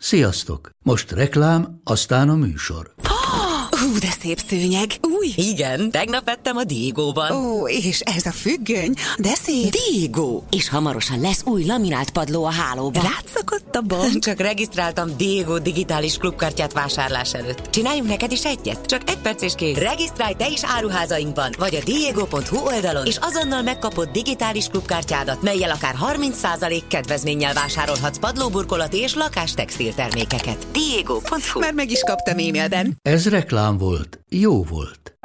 Sziasztok! Most reklám, aztán a műsor. De szép szőnyeg. Új? Igen, tegnap vettem a Diegóban. Ó, és ez a függöny, de szép. Diegó! És hamarosan lesz új laminált padló a hálóban. Rátszakadt a bank. Csak regisztráltam Diegó digitális klubkártyát vásárlás előtt. Csináljunk neked is egyet? Csak 1 perc és kész. Regisztrálj te is áruházainkban, vagy a diego.hu oldalon, és azonnal megkapod digitális klubkártyádat, mellyel akár 30% kedvezménnyel vásárolhatsz padlóburkolati és lakástextil termékeket. Diego.hu. Már meg is kaptam e-mailben. Ez reklám volt, jó volt.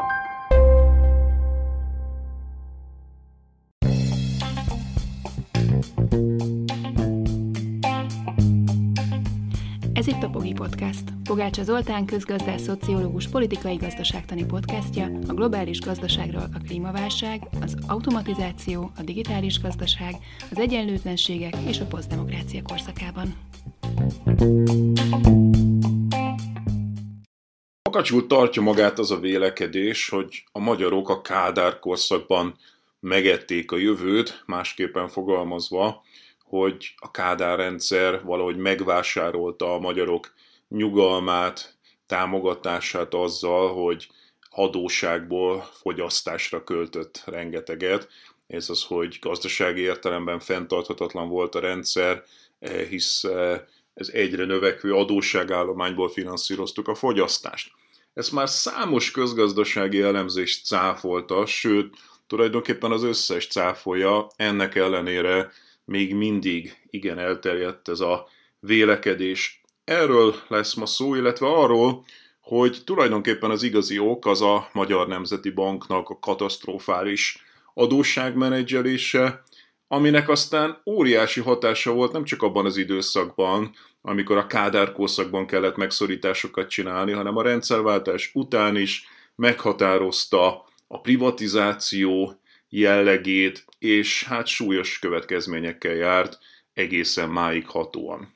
Ez itt a Pogi Podcast. Pogácsa Zoltán közgazdász, szociológus, politikai gazdaságtani podcastja a globális gazdaságról, a klímaválság, az automatizáció, a digitális gazdaság, az egyenlőtlenségek és a posztdemokrácia korszakában. Makacsul tartja magát az a vélekedés, hogy a magyarok a Kádár korszakban megették a jövőt, másképpen fogalmazva, hogy a Kádár rendszer valahogy megvásárolta a magyarok nyugalmát, támogatását azzal, hogy adósságból fogyasztásra költött rengeteget. Ez az, hogy gazdasági értelemben fenntarthatatlan volt a rendszer, hisz ez egyre növekvő adósságállományból finanszíroztuk a fogyasztást. Ezt már számos közgazdasági elemzést cáfolta, sőt, tulajdonképpen az összes cáfolja, ennek ellenére még mindig igen elterjedt ez a vélekedés. Erről lesz ma szó, illetve arról, hogy tulajdonképpen az igazi ok az a Magyar Nemzeti Banknak a katasztrofális adósságmenedzselése, aminek aztán óriási hatása volt nem csak abban az időszakban, amikor a Kádár korszakban kellett megszorításokat csinálni, hanem a rendszerváltás után is meghatározta a privatizáció jellegét, és hát súlyos következményekkel járt egészen máig hatóan.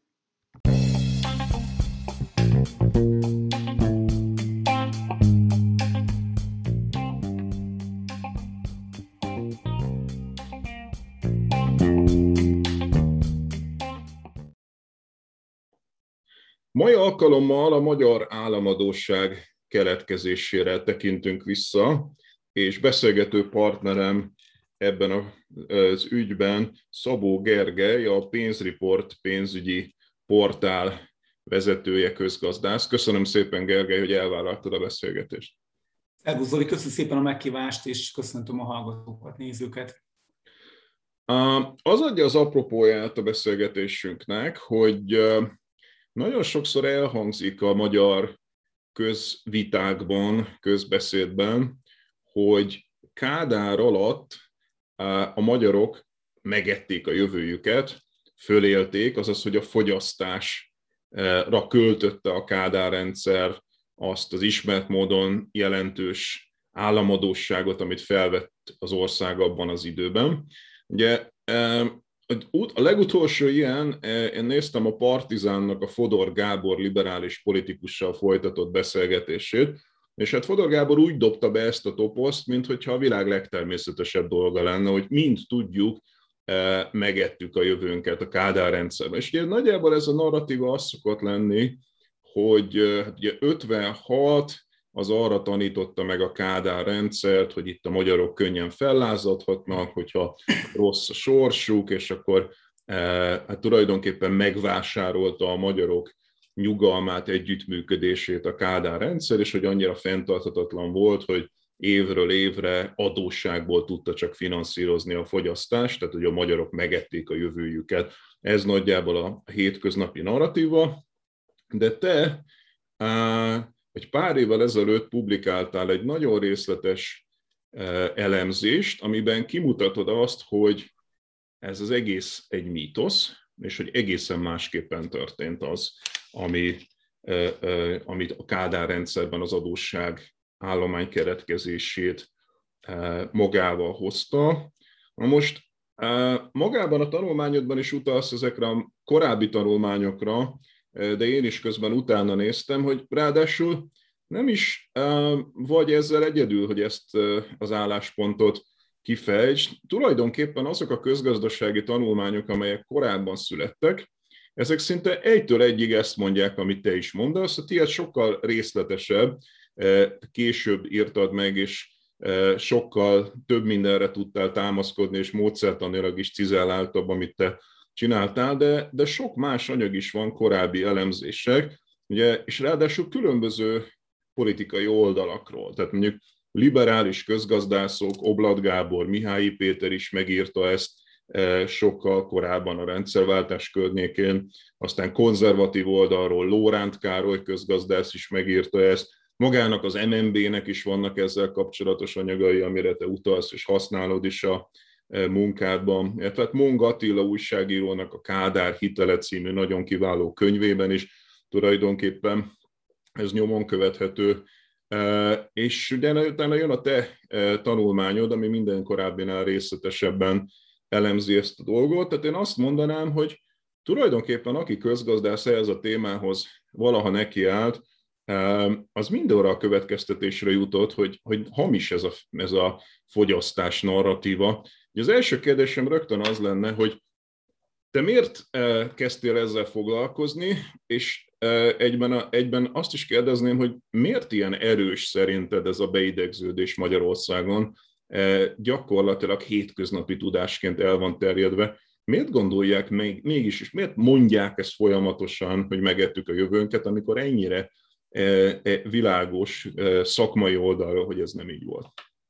Mai alkalommal a magyar államadósság keletkezésére tekintünk vissza, és beszélgető partnerem ebben az ügyben Szabó Gergely, a Pénzreport pénzügyi portál vezetője, közgazdász. Köszönöm szépen, Gergely, hogy elvállaltad a beszélgetést. Szervusz Zoli, köszönöm szépen a meghívást, és köszöntöm a hallgatókat, nézőket. Az adja az apropóját a beszélgetésünknek, hogy nagyon sokszor elhangzik a magyar közvitákban, közbeszédben, hogy Kádár alatt a magyarok megették a jövőjüket, fölélték, azaz, hogy a fogyasztásra költötte a Kádár rendszer azt az ismert módon jelentős államadósságot, amit felvett az ország abban az időben. Ugye a legutolsó ilyen, én néztem a Partizánnak a Fodor Gábor liberális politikussal folytatott beszélgetését, és hát Fodor Gábor úgy dobta be ezt a toposzt, minthogyha a világ legtermészetesebb dolga lenne, hogy mind tudjuk, megettük a jövőnket a Kádár rendszerben. És ugye nagyjából ez a narratíva az szokott lenni, hogy hát ugye 56 az arra tanította meg a Kádár rendszert, hogy itt a magyarok könnyen fellázadhatnak, hogyha rossz a sorsuk, és akkor hát tulajdonképpen megvásárolta a magyarok nyugalmát, együttműködését a Kádár rendszer, és hogy annyira fenntarthatatlan volt, hogy évről évre adósságból tudta csak finanszírozni a fogyasztást, tehát hogy a magyarok megették a jövőjüket. Ez nagyjából a hétköznapi narratíva, de te egy pár évvel ezelőtt publikáltál egy nagyon részletes elemzést, amiben kimutatod azt, hogy ez az egész egy mítosz, és hogy egészen másképpen történt az, amit a Kádár rendszerben az adósság állomány keretkezését magával hozta. Na most magában a tanulmányodban is utalsz ezekre a korábbi tanulmányokra, de én is közben utána néztem, hogy ráadásul nem is vagy ezzel egyedül, hogy ezt az álláspontot kifejtsd. Tulajdonképpen azok a közgazdasági tanulmányok, amelyek korábban születtek, ezek szinte egytől egyig ezt mondják, amit te is mondasz, a tiéd sokkal részletesebb, később írtad meg, és sokkal több mindenre tudtál támaszkodni, és módszertanilag is cizelláltabb, amit te csináltál, de sok más anyag is van, korábbi elemzések, ugye, és ráadásul különböző politikai oldalakról. Tehát mondjuk liberális közgazdászok, Oblat Gábor, Mihályi Péter is megírta ezt sokkal korábban a rendszerváltás környékén, aztán konzervatív oldalról Lóránt Károly közgazdász is megírta ezt, magának az MNB-nek is vannak ezzel kapcsolatos anyagai, amire te utalsz, és használod is a munkádban. Tehát Mong Attila újságírónak a Kádár hitele című nagyon kiváló könyvében is tulajdonképpen ez nyomon követhető. És utána jön a te tanulmányod, ami minden korábbinál részletesebben elemzi ezt a dolgot. Tehát én azt mondanám, hogy tulajdonképpen aki közgazdász ehhez a témához valaha nekiállt, az mindenre a következtetésre jutott, hogy hamis ez a fogyasztás narratíva. Az első kérdésem rögtön az lenne, hogy te miért kezdtél ezzel foglalkozni, és egyben azt is kérdezném, hogy miért ilyen erős szerinted ez a beidegződés Magyarországon, gyakorlatilag hétköznapi tudásként el van terjedve. Miért gondolják mégis, és miért mondják ezt folyamatosan, hogy megettük a jövőnket, amikor ennyire világos szakmai oldalról, hogy ez nem így volt?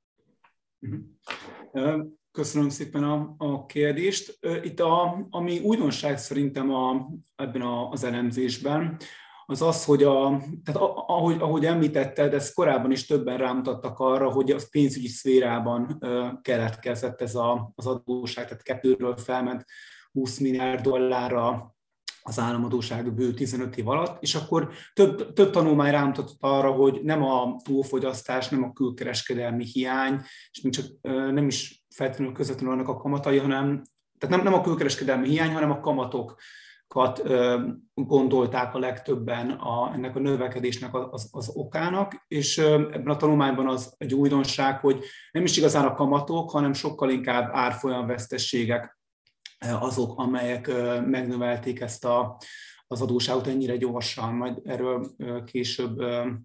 Köszönöm szépen a kérdést. Itt ami újdonság szerintem ebben az elemzésben, az, hogy tehát ahogy említetted, ezt korábban is többen rámutattak arra, hogy a pénzügyi szférában keletkezett ez az adósság, tehát 2-ről felment 20 milliárd dollárra az államadósság bő 15 év alatt, és akkor több tanulmány rámutatott arra, hogy nem a túlfogyasztás, nem a külkereskedelmi hiány, és nem is feltétlenül közvetlenül annak a kamatai, tehát nem a külkereskedelmi hiány, hanem a kamatokat gondolták a legtöbben ennek a növekedésnek az okának, és ebben a tanulmányban az egy újdonság, hogy nem is igazán a kamatok, hanem sokkal inkább árfolyamveszteségek azok, amelyek megnövelték ezt az adósságot ennyire gyorsan, majd erről később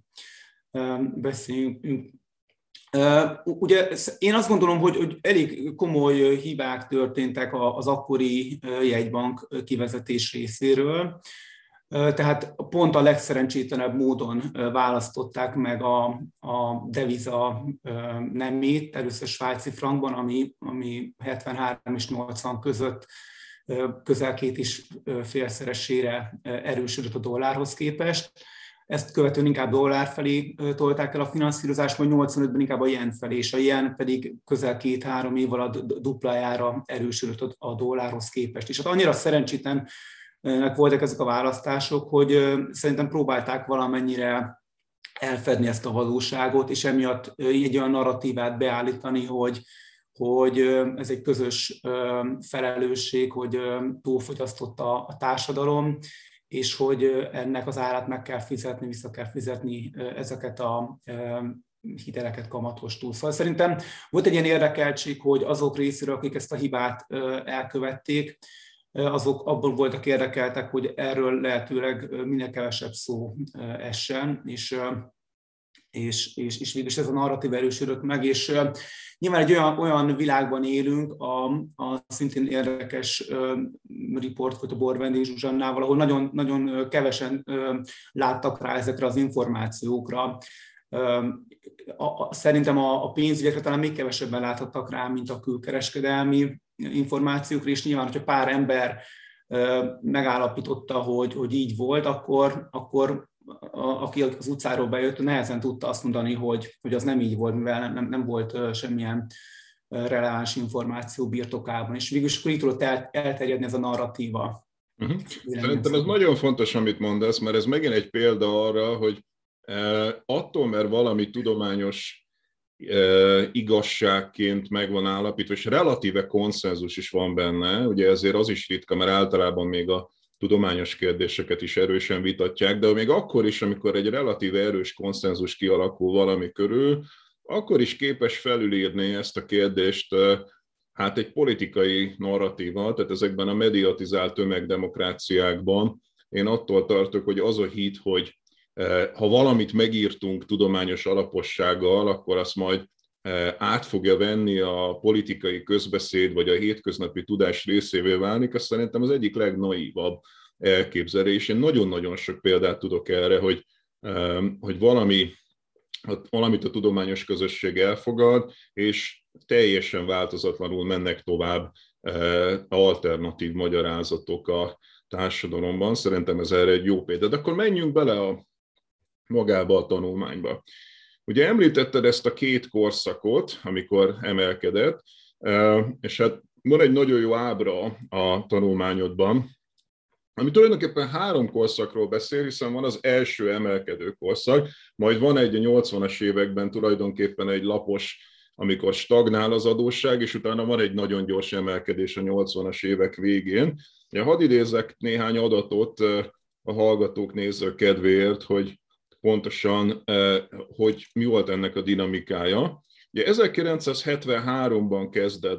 beszéljünk. Ugye én azt gondolom, hogy elég komoly hibák történtek az akkori jegybank kivezetés részéről, tehát pont a legszerencsétlenebb módon választották meg a deviza nemét, először svájci frankban, ami 73 és 80 között közel 2,5-szeresére erősödött a dollárhoz képest. Ezt követően inkább dollár felé tolták el a finanszírozást, majd 85-ben inkább a jen felé, és a jen pedig közel 2-3 év alatt duplájára erősödött a dollárhoz képest. És hát annyira szerencsétlen voltak ezek a választások, hogy szerintem próbálták valamennyire elfedni ezt a valóságot, és emiatt egy olyan narratívát beállítani, hogy ez egy közös felelősség, hogy túlfogyasztott a társadalom, és hogy ennek az árát meg kell fizetni, vissza kell fizetni ezeket a hiteleket kamatostól. Szóval szerintem volt egy ilyen érdekeltség, hogy azok részéről, akik ezt a hibát elkövették, azok abból voltak érdekeltek, hogy erről lehetőleg minél kevesebb szó essen, és végülis ez a narratív erősödött meg, és nyilván egy olyan világban élünk, a szintén érdekes riport volt a Bor Vendég Zsuzsannával, ahol nagyon, nagyon kevesen láttak rá ezekre az információkra. Szerintem a pénzügyekre talán még kevesebben láthattak rá, mint a külkereskedelmi információkra, és nyilván, hogyha pár ember megállapította, hogy így volt, akkor aki az utcáról bejött, nehezen tudta azt mondani, hogy az nem így volt, mivel nem volt semmilyen releváns információ birtokában, és végülis akkor így tudott elterjedni ez a narratíva. Szerintem ez nagyon fontos, amit mondasz, mert ez megint egy példa arra, hogy attól, mert valami tudományos igazságként meg van állapítva, és relatíve konszenzus is van benne, ugye ezért az is ritka, mert általában még a tudományos kérdéseket is erősen vitatják, de még akkor is, amikor egy relatíve erős konszenzus kialakul valami körül, akkor is képes felülírni ezt a kérdést át egy politikai narratíva, tehát ezekben a mediatizált tömegdemokráciákban én attól tartok, hogy az a hit, hogy ha valamit megírtunk tudományos alapossággal, akkor azt majd át fogja venni a politikai közbeszéd, vagy a hétköznapi tudás részévé válni, azt szerintem az egyik legnaívabb elképzelés. Én nagyon-nagyon sok példát tudok erre, hogy valamit a tudományos közösség elfogad, és teljesen változatlanul mennek tovább alternatív magyarázatok a társadalomban. Szerintem ez erre egy jó példa. De akkor menjünk bele magába a tanulmányba. Ugye említetted ezt a két korszakot, amikor emelkedett, és hát van egy nagyon jó ábra a tanulmányodban, ami tulajdonképpen 3 korszakról beszél, hiszen van az első emelkedő korszak, majd van egy a 80-as években tulajdonképpen egy lapos, amikor stagnál az adósság, és utána van egy nagyon gyors emelkedés a 80-as évek végén. Hadd idézzek néhány adatot a hallgatók nézők kedvéért, hogy pontosan, hogy mi volt ennek a dinamikája. Ugye 1973-ban kezded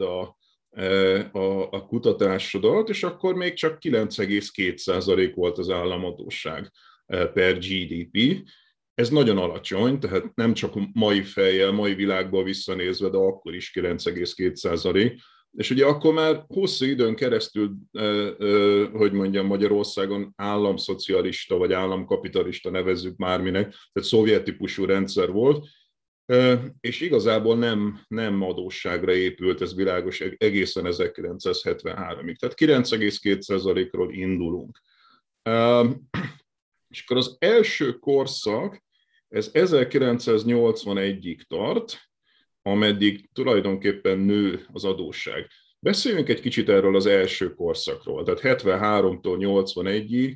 a kutatásodat, és akkor még csak 9,2% volt az államadósság per GDP. Ez nagyon alacsony, tehát nem csak mai fejjel, mai világban visszanézve, de akkor is 9,2%. És ugye akkor már hosszú időn keresztül, hogy mondjam, Magyarországon államszocialista vagy államkapitalista nevezzük már minek, tehát szovjet típusú rendszer volt, és igazából nem adósságra épült, ez világos, egészen 1973-ig. Tehát 9,2%-ról indulunk. És akkor az első korszak, ez 1981-ig tart, ameddig tulajdonképpen nő az adósság. Beszéljünk egy kicsit erről az első korszakról, tehát 73-tól 81-ig.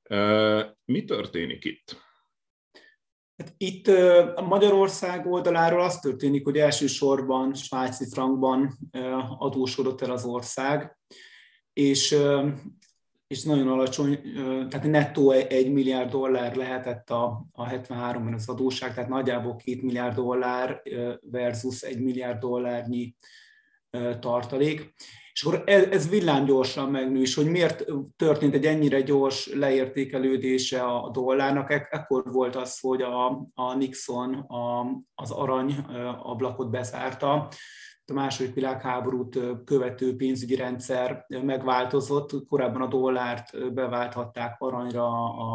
Mi történik itt? Itt a Magyarország oldaláról az történik, hogy elsősorban svájci frankban adósodott el az ország, és nagyon alacsony, tehát nettó $1 milliárd lehetett a 73-ban az adósság, tehát nagyjából $2 milliárd versus $1 milliárd tartalék. És akkor ez villámgyorsan megnő, és hogy miért történt egy ennyire gyors leértékelődése a dollárnak, ekkor volt az, hogy a Nixon az arany ablakot bezárta, a második világháborút követő pénzügyi rendszer megváltozott, korábban a dollárt beválthatták aranyra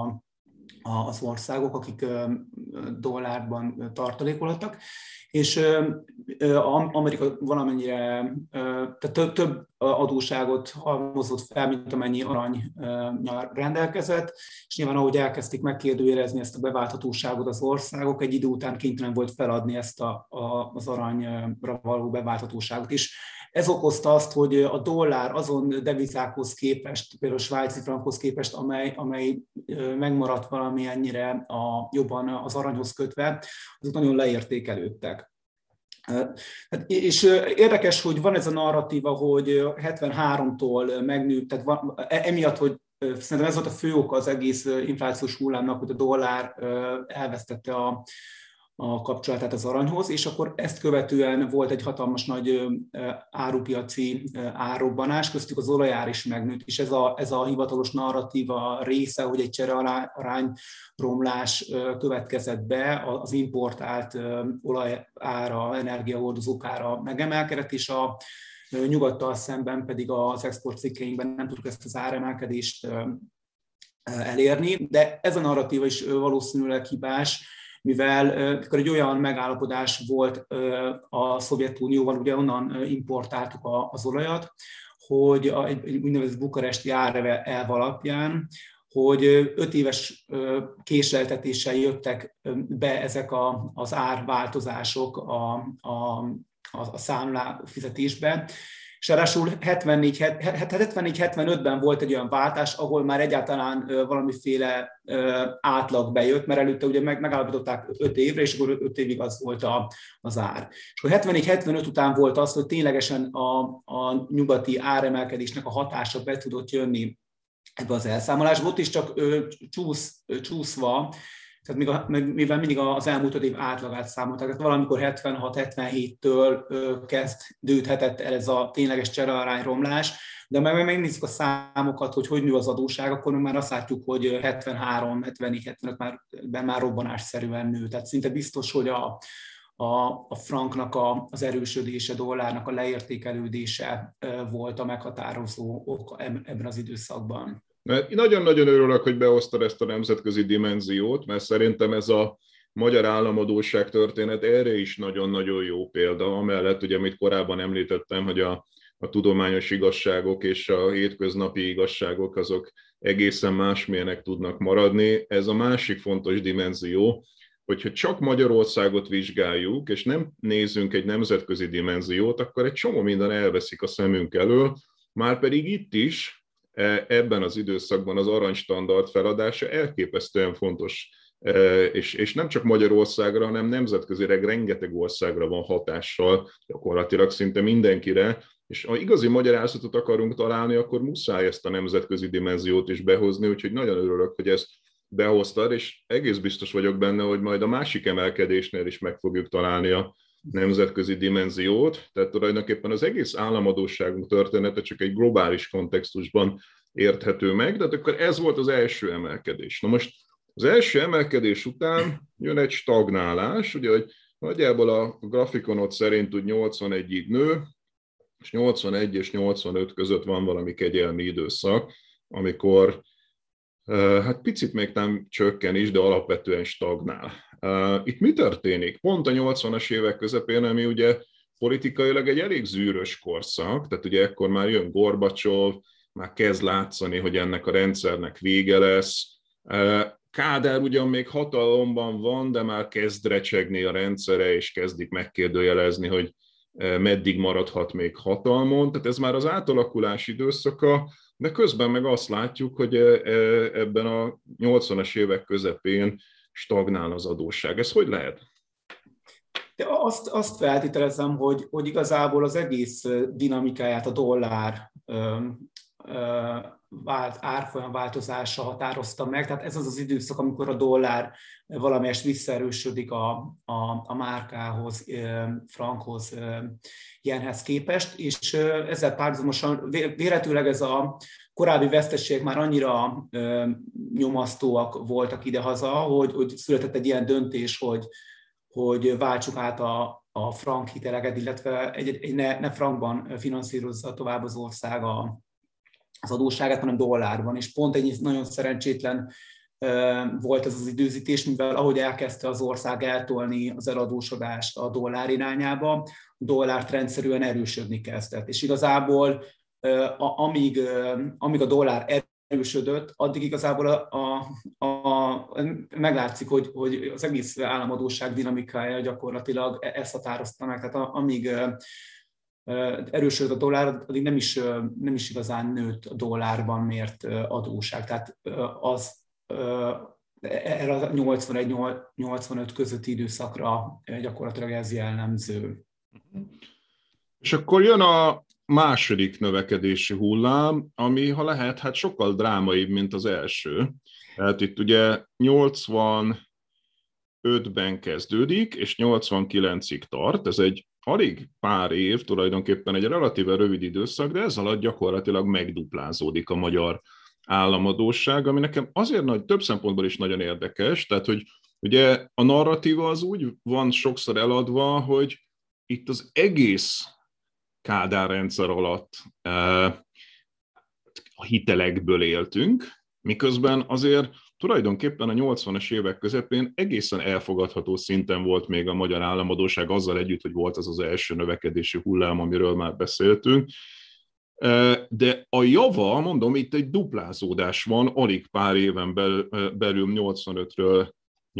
az országok, akik dollárban tartalékolhattak, és Amerika valamennyire több adósságot halmozott fel, mint amennyi aranynyal rendelkezett, és nyilván ahogy elkezdték megkérdőjelezni ezt a beválthatóságot az országok, egy idő után kénytelen volt feladni ezt az aranyra való beválthatóságot is. Ez okozta azt, hogy a dollár azon devizákhoz képest, például a svájci frankhoz képest, amely megmaradt valamennyire jobban az aranyhoz kötve, azok nagyon leértékelődtek. És érdekes, hogy van ez a narratíva, hogy 73-tól megnő, tehát emiatt, hogy szerintem ez volt a fő oka az egész inflációs hullámnak, hogy a dollár elvesztette a kapcsolatát az aranyhoz, és akkor ezt követően volt egy hatalmas nagy árupiaci árrobbanás, köztük az olajár is megnőtt, és ez a hivatalos narratíva része, hogy egy cserearányromlás következett be, az importált olajára, energiahordozók ára megemelkedett, és a nyugattal szemben pedig az exportcikkeinkben nem tudjuk ezt az áremelkedést elérni, de ez a narratíva is valószínűleg hibás, mivel akkor egy olyan megállapodás volt a Szovjetunióval, ugye onnan importáltuk az olajat, hogy egy úgynevezett bukaresti árelv alapján, hogy 5 éves késleltetéssel jöttek be ezek az árváltozások a számlafizetésbe, és ráadásul 74-75-ben volt egy olyan váltás, ahol már egyáltalán valamiféle átlag bejött, mert előtte ugye megállapították 5 évre, és akkor 5 évig az volt az ár. És akkor 74-75 után volt az, hogy ténylegesen a nyugati áremelkedésnek a hatása be tudott jönni ebbe az elszámolásba. Ott is csak csúszva, Tehát mivel mindig az elmúlt 5 év átlagát számolták, tehát valamikor 76-77-től kezdődhetett el ez a tényleges cserearány romlás, de megnézzük a számokat, hogy nő az adósság, akkor már azt látjuk, hogy 73, 74, 75-ben már robbanásszerűen nő. Tehát szinte biztos, hogy a franknak az erősödése, dollárnak a leértékelődése volt a meghatározó ok ebben az időszakban. Nagyon-nagyon örülök, hogy behoztad ezt a nemzetközi dimenziót, mert szerintem ez a magyar államadósság történet erre is nagyon-nagyon jó példa, amellett, ugye, amit korábban említettem, hogy a tudományos igazságok és a hétköznapi igazságok azok egészen másmilyenek tudnak maradni. Ez a másik fontos dimenzió, hogyha csak Magyarországot vizsgáljuk, és nem nézzünk egy nemzetközi dimenziót, akkor egy csomó minden elveszik a szemünk elől, márpedig itt is, ebben az időszakban az aranystandard feladása elképesztően fontos, és nem csak Magyarországra, hanem nemzetközileg rengeteg országra van hatással, gyakorlatilag szinte mindenkire, és ha igazi magyarázatot akarunk találni, akkor muszáj ezt a nemzetközi dimenziót is behozni, úgyhogy nagyon örülök, hogy ezt behoztad, és egész biztos vagyok benne, hogy majd a másik emelkedésnél is meg fogjuk találni a nemzetközi dimenziót, tehát tulajdonképpen az egész államadósságunk története csak egy globális kontextusban érthető meg, de akkor ez volt az első emelkedés. Na most az első emelkedés után jön egy stagnálás, ugye, hogy nagyjából a grafikonot szerint úgy 81-ig nő, és 81 és 85 között van valami kegyelmi időszak, amikor hát picit még nem csökken is, de alapvetően stagnál. Itt mi történik? Pont a 80-as évek közepén, ami ugye politikailag egy elég zűrös korszak, tehát ugye ekkor már jön Gorbacsov, már kezd látszani, hogy ennek a rendszernek vége lesz. Kádár ugyan még hatalomban van, de már kezd recsegni a rendszere, és kezdik megkérdőjelezni, hogy meddig maradhat még hatalmon. Tehát ez már az átalakulás időszaka, de közben meg azt látjuk, hogy ebben a 80-as évek közepén stagnál az adósság. Ez hogy lehet? De azt feltételezem, hogy igazából az egész dinamikáját a dollár árfolyam változása határozta meg. Tehát ez az az időszak, amikor a dollár valamelyest visszaerősödik a márkához, frankhoz, jenhez képest, és ezzel párhuzamosan véletőleg ez a korábbi veszteségek már annyira nyomasztóak voltak idehaza, hogy született egy ilyen döntés, hogy váltsuk át a frank hiteleket, illetve ne frankban finanszírozza tovább az ország az adósságát, hanem dollárban. És pont egy nagyon szerencsétlen volt ez az időzítés, mivel ahogy elkezdte az ország eltolni az eladósodást a dollár irányába, a dollár rendszerűen erősödni kezdett. És igazából amíg a dollár erősödött, addig igazából meglátszik, hogy az egész államadósság dinamikája gyakorlatilag ezt határozta meg. Tehát amíg erősödött a dollár, addig nem is igazán nőtt a dollárban mért adósság. Tehát erre a 81-85 közötti időszakra gyakorlatilag ez jellemző. És akkor jön a második növekedési hullám, ami, ha lehet, hát sokkal drámaibb, mint az első. Tehát itt ugye 85-ben kezdődik, és 89-ig tart. Ez egy alig pár év, tulajdonképpen egy relatíve rövid időszak, de ez alatt gyakorlatilag megduplázódik a magyar államadósság, ami nekem azért több szempontból is nagyon érdekes, tehát hogy ugye a narratíva az úgy van sokszor eladva, hogy itt az egész Kádár rendszer alatt a hitelekből éltünk, miközben azért tulajdonképpen a 80-as évek közepén egészen elfogadható szinten volt még a magyar államadósság, azzal együtt, hogy volt az az első növekedési hullám, amiről már beszéltünk. De a java, mondom, itt egy duplázódás van, alig pár éven belül 85-ről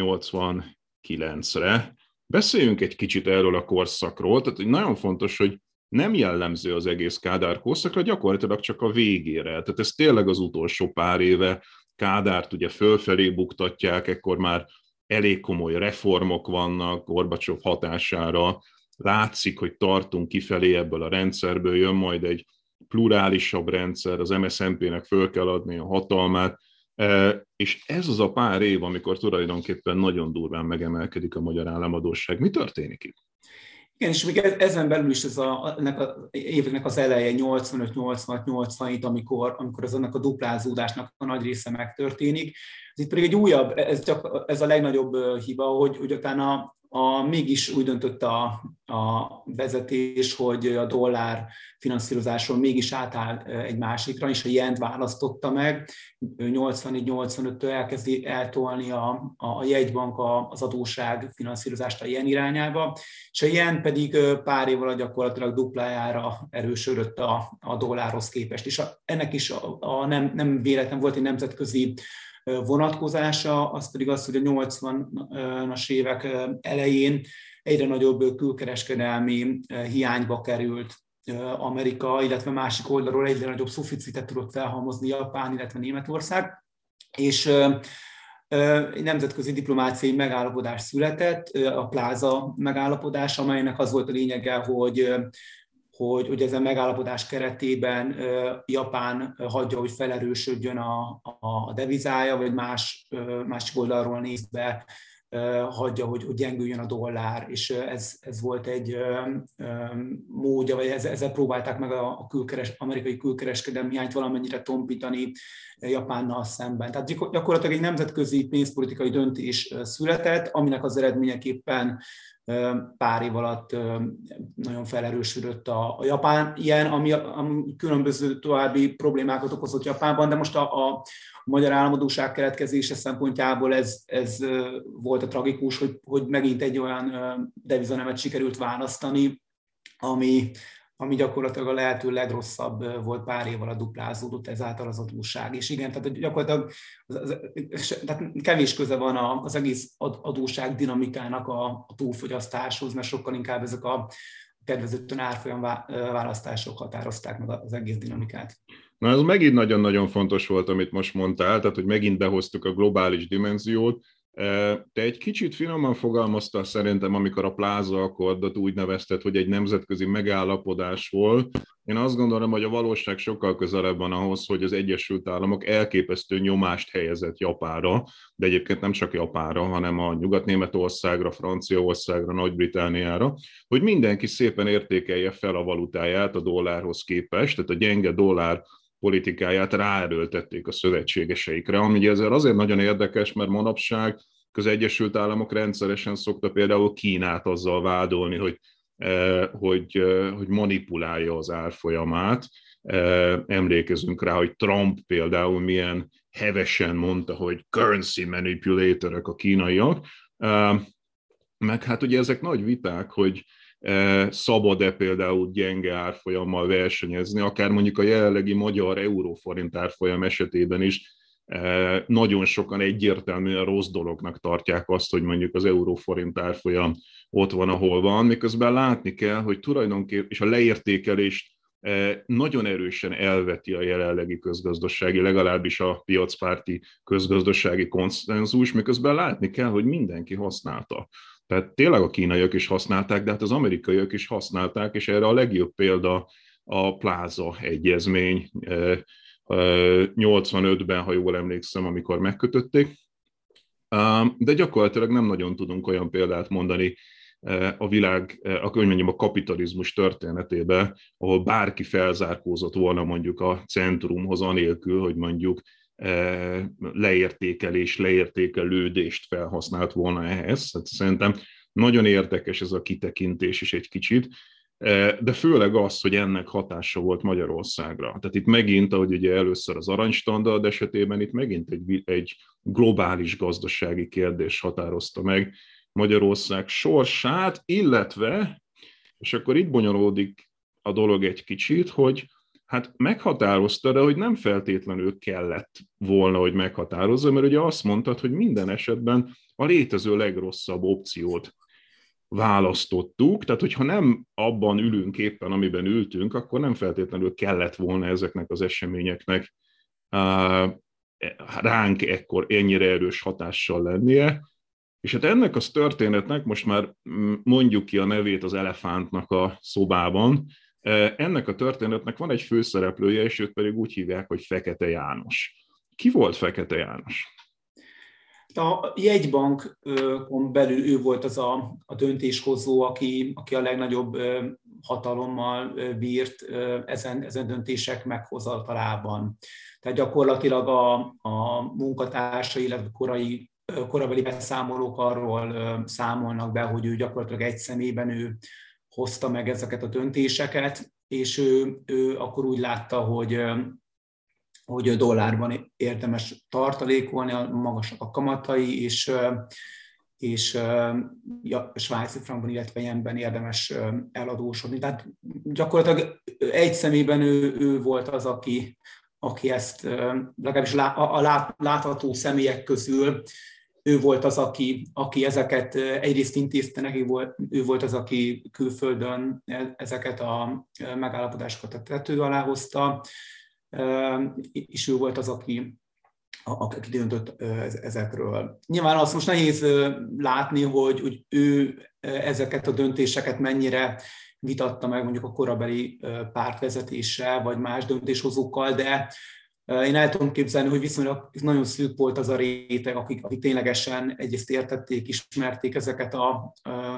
89-re. Beszéljünk egy kicsit erről a korszakról, tehát nagyon fontos, hogy nem jellemző az egész Kádár korszakra, gyakorlatilag csak a végére. Tehát ez tényleg az utolsó pár éve Kádárt ugye fölfelé buktatják, ekkor már elég komoly reformok vannak Gorbacsov hatására, látszik, hogy tartunk kifelé ebből a rendszerből, jön majd egy plurálisabb rendszer, az MSZNP-nek föl kell adni a hatalmát, És ez az a pár év, amikor tulajdonképpen nagyon durván megemelkedik a magyar államadósság. Mi történik itt? Igen, és még ezen belül is ennek az éveknek az eleje, 85, 86, 87, amikor ennek a duplázódásnak a nagy része megtörténik. Ez itt pedig egy újabb, ez a legnagyobb hiba, hogy utána mégis úgy döntött a vezetés, hogy a dollár finanszírozásról mégis átállt egy másikra, és a jent választotta meg. 84-85-től elkezdi eltolni a jegybank az adósság finanszírozást a jen irányába, és a jen pedig pár év alatt gyakorlatilag duplájára erősödött a dollárhoz képest. És ennek is nem véletlen volt egy nemzetközi vonatkozása, az pedig az, hogy a 80-as évek elején egyre nagyobb külkereskedelmi hiányba került Amerika, illetve másik oldalról egyre nagyobb szuficitet tudott felhalmozni Japán, illetve Németország, és egy nemzetközi diplomáciai megállapodás született, a Pláza megállapodás, amelynek az volt a lényege, hogy ezen megállapodás keretében Japán hagyja, hogy felerősödjön a devizája, vagy másik oldalról nézve hagyja, hogy gyengüljön a dollár, és ez volt egy módja, vagy ezzel próbálták meg a amerikai külkereskedelmi hiányt valamennyire tompítani Japánnal szemben. Tehát gyakorlatilag egy nemzetközi pénzpolitikai döntés született, aminek az eredményeképpen pár év alatt nagyon felerősödött a japán jen, ami különböző további problémákat okozott Japánban, de most a magyar államadósság keletkezése szempontjából ez volt a tragikus, hogy megint egy olyan devizanemet sikerült választani, ami gyakorlatilag a lehető legrosszabb volt, pár év alatt duplázódott ezáltal az adósság. És igen, tehát gyakorlatilag tehát kevés köze van az egész adósság dinamikának a túlfogyasztáshoz, mert sokkal inkább ezek a kedvezőtlen árfolyam választások határozták meg az egész dinamikát. Na, ez megint nagyon-nagyon fontos volt, amit most mondtál, tehát hogy megint behoztuk a globális dimenziót. Te egy kicsit finoman fogalmaztál szerintem, amikor a Pláza Akkordot úgy nevezted, hogy egy nemzetközi megállapodás volt. Én azt gondolom, hogy a valóság sokkal közelebb van ahhoz, hogy az Egyesült Államok elképesztő nyomást helyezett Japánra, de egyébként nem csak Japánra, hanem a Nyugat-Németországra, Franciaországra, Nagy-Britanniára, hogy mindenki szépen értékelje fel a valutáját a dollárhoz képest, tehát a gyenge dollár politikáját ráerőltették a szövetségeseikre, ami ezzel azért nagyon érdekes, mert manapság az Egyesült Államok rendszeresen szokta például Kínát azzal vádolni, hogy manipulálja az árfolyamát. Emlékezünk rá, hogy Trump például milyen hevesen mondta, hogy currency manipulatorok a kínaiak, meg hát ugye ezek nagy viták, hogy szabad-e például gyenge árfolyammal versenyezni, akár mondjuk a jelenlegi magyar euróforint árfolyam esetében is nagyon sokan egyértelműen rossz dolognak tartják azt, hogy mondjuk az euróforint árfolyam ott van, ahol van, miközben látni kell, hogy tulajdonképpen, és a leértékelést nagyon erősen elveti a jelenlegi közgazdasági, legalábbis a piacpárti közgazdasági konszenzus, miközben látni kell, hogy mindenki használta. Tehát tényleg a kínaiak is használták, de hát az amerikaiak is használták, és erre a legjobb példa a Pláza egyezmény 85-ben, ha jól emlékszem, amikor megkötötték. De gyakorlatilag nem nagyon tudunk olyan példát mondani a világ, a kapitalizmus történetében, ahol bárki felzárkózott volna mondjuk a centrumhoz, anélkül, hogy mondjuk leértékelődést felhasznált volna ehhez. Hát szerintem nagyon érdekes ez a kitekintés is egy kicsit, de főleg az, hogy ennek hatása volt Magyarországra. Tehát itt megint, ahogy ugye először az aranystandard esetében, itt megint egy globális gazdasági kérdés határozta meg Magyarország sorsát, illetve, és akkor itt bonyolódik a dolog egy kicsit, hogy hát meghatározta, de hogy nem feltétlenül kellett volna, hogy meghatározza, mert ugye azt mondtad, hogy minden esetben a létező legrosszabb opciót választottuk, tehát hogyha nem abban ülünk éppen, amiben ültünk, akkor nem feltétlenül kellett volna ezeknek az eseményeknek ránk ekkor ennyire erős hatással lennie. És hát ennek a történetnek, most már mondjuk ki a nevét az elefántnak a szobában, ennek a történetnek van egy főszereplője, és őt pedig úgy hívják, hogy Fekete János. ki volt Fekete János? A jegybankon belül ő volt az a döntéshozó, aki a legnagyobb hatalommal bírt ezen döntések meghozatalában. Tehát gyakorlatilag a munkatársai, illetve korabeli beszámolók arról számolnak be, hogy ő gyakorlatilag egy személyben ő hozta meg ezeket a döntéseket, és ő akkor úgy látta, hogy dollárban érdemes tartalékolni, magasak a kamatai, és svájci frankban, illetve jenben érdemes eladósodni. Tehát gyakorlatilag egy személyben ő volt az, aki ezt, legalábbis a látható személyek közül, ő volt az, aki ezeket egyrészt intézte, ő volt az, aki külföldön ezeket a megállapodásokat a tető alá hozta, és ő volt az, aki döntött ezekről. Nyilván azt most nehéz látni, hogy ő ezeket a döntéseket mennyire vitatta meg mondjuk a korabeli pártvezetéssel, vagy más döntéshozókkal, de én el tudom képzelni, hogy viszonylag nagyon szűk volt az a réteg, akik ténylegesen egyrészt értették, ismerték ezeket a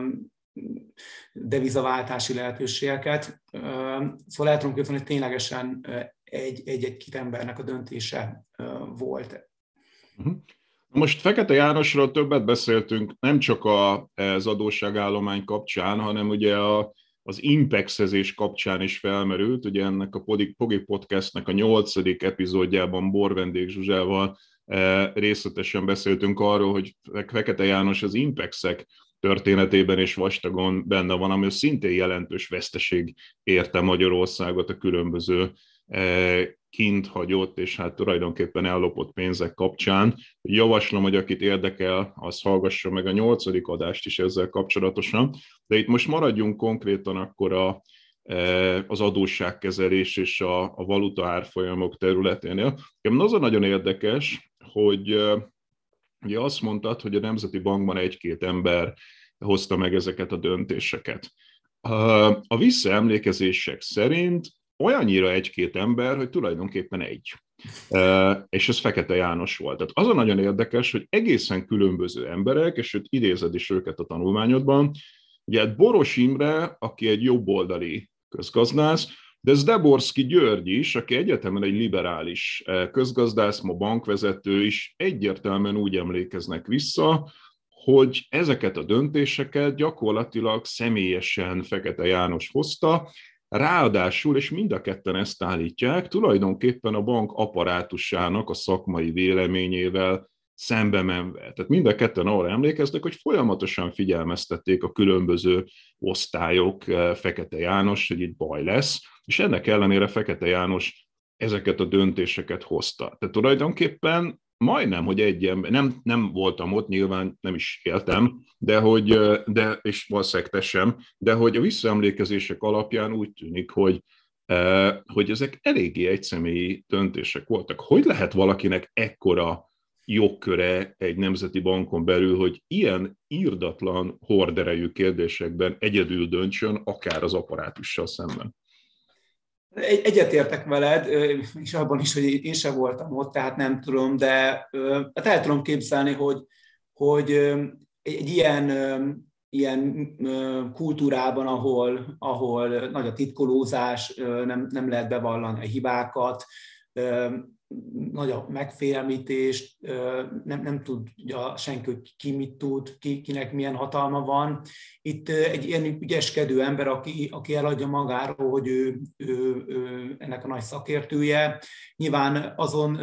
devizaváltási lehetőségeket. Szóval el tudom képzelni, hogy ténylegesen egy-két embernek a döntése volt. Most Fekete Jánosról többet beszéltünk, nem csak az adósságállomány kapcsán, hanem ugye az impexezés kapcsán is felmerült, ugye ennek a Pogi Podcastnek a 8. epizódjában Bor Vendég Zsuzsával részletesen beszéltünk arról, hogy Fekete János az impexek történetében és vastagon benne van, ami szintén jelentős veszteség érte Magyarországot a különböző kint hagyott, és hát tulajdonképpen ellopott pénzek kapcsán. Javaslom, hogy akit érdekel, az hallgassa meg a 8. adást is ezzel kapcsolatosan. De itt most maradjunk konkrétan akkor az adósságkezelés és a valuta árfolyamok területénél. Az a nagyon érdekes, hogy ugye azt mondtad, hogy a Nemzeti Bankban egy-két ember hozta meg ezeket a döntéseket. A visszaemlékezések szerint olyannyira egy-két ember, hogy tulajdonképpen egy. És ez Fekete János volt. Tehát az a nagyon érdekes, hogy egészen különböző emberek, és őt idézed is őket a tanulmányodban, ugye Boros Imre, aki egy jobboldali közgazdász, de Zdeborszky György is, aki egyetemen egy liberális közgazdász, ma bankvezető is, egyértelműen úgy emlékeznek vissza, hogy ezeket a döntéseket gyakorlatilag személyesen Fekete János hozta, ráadásul, és mind a ketten ezt állítják, tulajdonképpen a bank apparátusának a szakmai véleményével szembe menve. Tehát mind a ketten arra emlékeznek, hogy folyamatosan figyelmeztették a különböző osztályok Fekete János, hogy itt baj lesz, és ennek ellenére Fekete János ezeket a döntéseket hozta. Tehát tulajdonképpen majdnem, hogy egy ember, nem voltam ott, nyilván nem is éltem, és valószínűleg te sem, de hogy a visszaemlékezések alapján úgy tűnik, hogy ezek eléggé egyszemélyi döntések voltak. Hogy lehet valakinek ekkora jogköre egy nemzeti bankon belül, hogy ilyen irdatlan horderejű kérdésekben egyedül döntsön, akár az apparátussal szemben? Egyetértek veled, és abban is, hogy én sem voltam ott, tehát nem tudom, de hát el tudom képzelni, hogy egy ilyen kultúrában, ahol nagy a titkolózás, nem lehet bevallani a hibákat, nagy a megfélemlítés, nem tudja senki, hogy ki mit tud, kinek milyen hatalma van. Itt egy ilyen ügyeskedő ember, aki eladja magáról, hogy ő ennek a nagy szakértője. Nyilván azon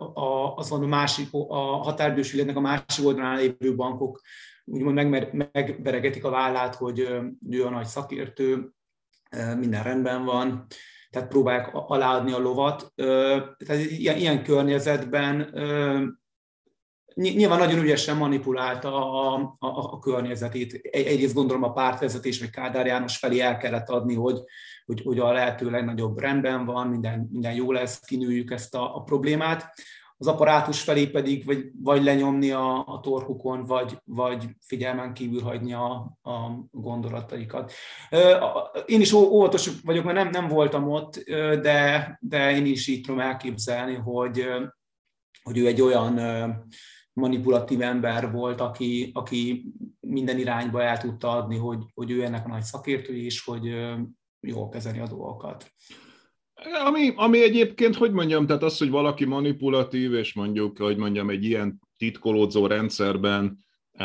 a határidős a másik oldalán lévő bankok úgymond megveregetik a vállát, hogy ő a nagy szakértő, minden rendben van, tehát próbálják aláadni a lovat. Tehát ilyen környezetben nyilván nagyon ügyesen manipulálta a környezetét. Egyrészt gondolom a pártvezetés vagy Kádár János felé el kellett adni, hogy a lehető legnagyobb rendben van, minden jó lesz, kinőjük ezt a problémát. Az apparátus felé pedig vagy lenyomni a torkukon, vagy figyelmen kívül hagyni a gondolataikat. Én is óvatos vagyok, mert nem voltam ott, de én is így tudom elképzelni, ő egy olyan manipulatív ember volt, aki minden irányba el tudta adni, hogy ő ennek a nagy szakértő is, hogy jól kezeli a dolgokat. Ami egyébként, hogy mondjam, tehát az, hogy valaki manipulatív, és mondjuk, hogy mondjam, egy ilyen titkolódzó rendszerben,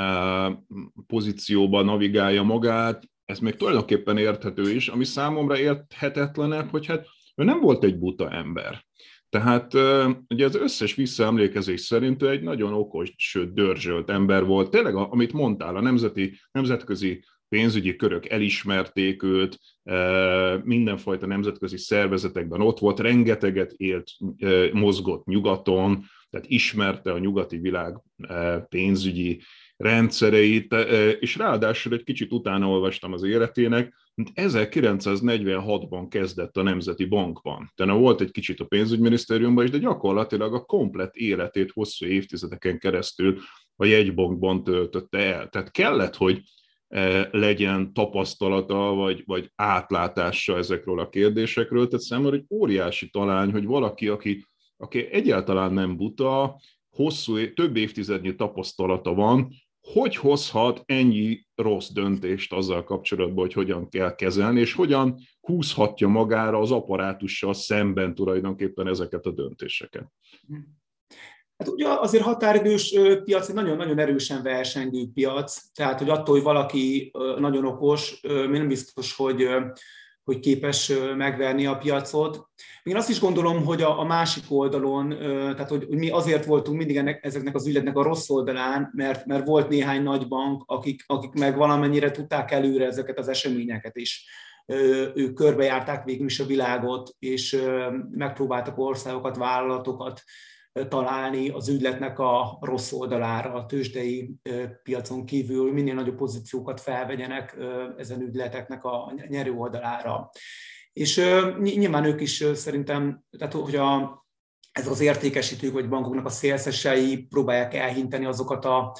pozícióban navigálja magát, ez még tulajdonképpen érthető is, ami számomra érthetetlenebb, hogy hát ő nem volt egy buta ember. Tehát ugye az összes visszaemlékezés szerint ő egy nagyon okos, sőt dörzsölt ember volt. Tényleg, amit mondtál, a nemzetközi pénzügyi körök elismerték őt, mindenfajta nemzetközi szervezetekben ott volt, rengeteget mozgott nyugaton, tehát ismerte a nyugati világ pénzügyi rendszereit, és ráadásul egy kicsit utána olvastam az életének, mint 1946-ban kezdett a Nemzeti Bankban. Tehát volt egy kicsit a pénzügyminisztériumban is, de gyakorlatilag a komplett életét hosszú évtizedeken keresztül a jegybankban töltötte el. Tehát kellett, hogy legyen tapasztalata, vagy átlátása ezekről a kérdésekről. Tehát számomra egy óriási talány, hogy valaki, aki egyáltalán nem buta, több évtizednyi tapasztalata van, hogy hozhat ennyi rossz döntést azzal kapcsolatban, hogy hogyan kell kezelni, és hogyan húzhatja magára az apparátussal szemben tulajdonképpen ezeket a döntéseket. Hát ugye azért határidős piac egy nagyon-nagyon erősen versengő piac, tehát hogy attól, hogy valaki nagyon okos, még nem biztos, hogy képes megverni a piacot. Én azt is gondolom, hogy a másik oldalon, tehát hogy mi azért voltunk mindig ezeknek az ügyletnek a rossz oldalán, mert volt néhány nagy bank, akik meg valamennyire tudták előre ezeket az eseményeket is. Ők körbejárták végül is a világot, és megpróbáltak országokat, vállalatokat találni az ügyletnek a rossz oldalára, a tőzsdei piacon kívül minél nagyobb pozíciókat felvegyenek ezen ügyleteknek a nyerő oldalára. És nyilván ők is szerintem, tehát hogy ezek az értékesítők vagy bankoknak a szélszesei próbálják elhinteni azokat a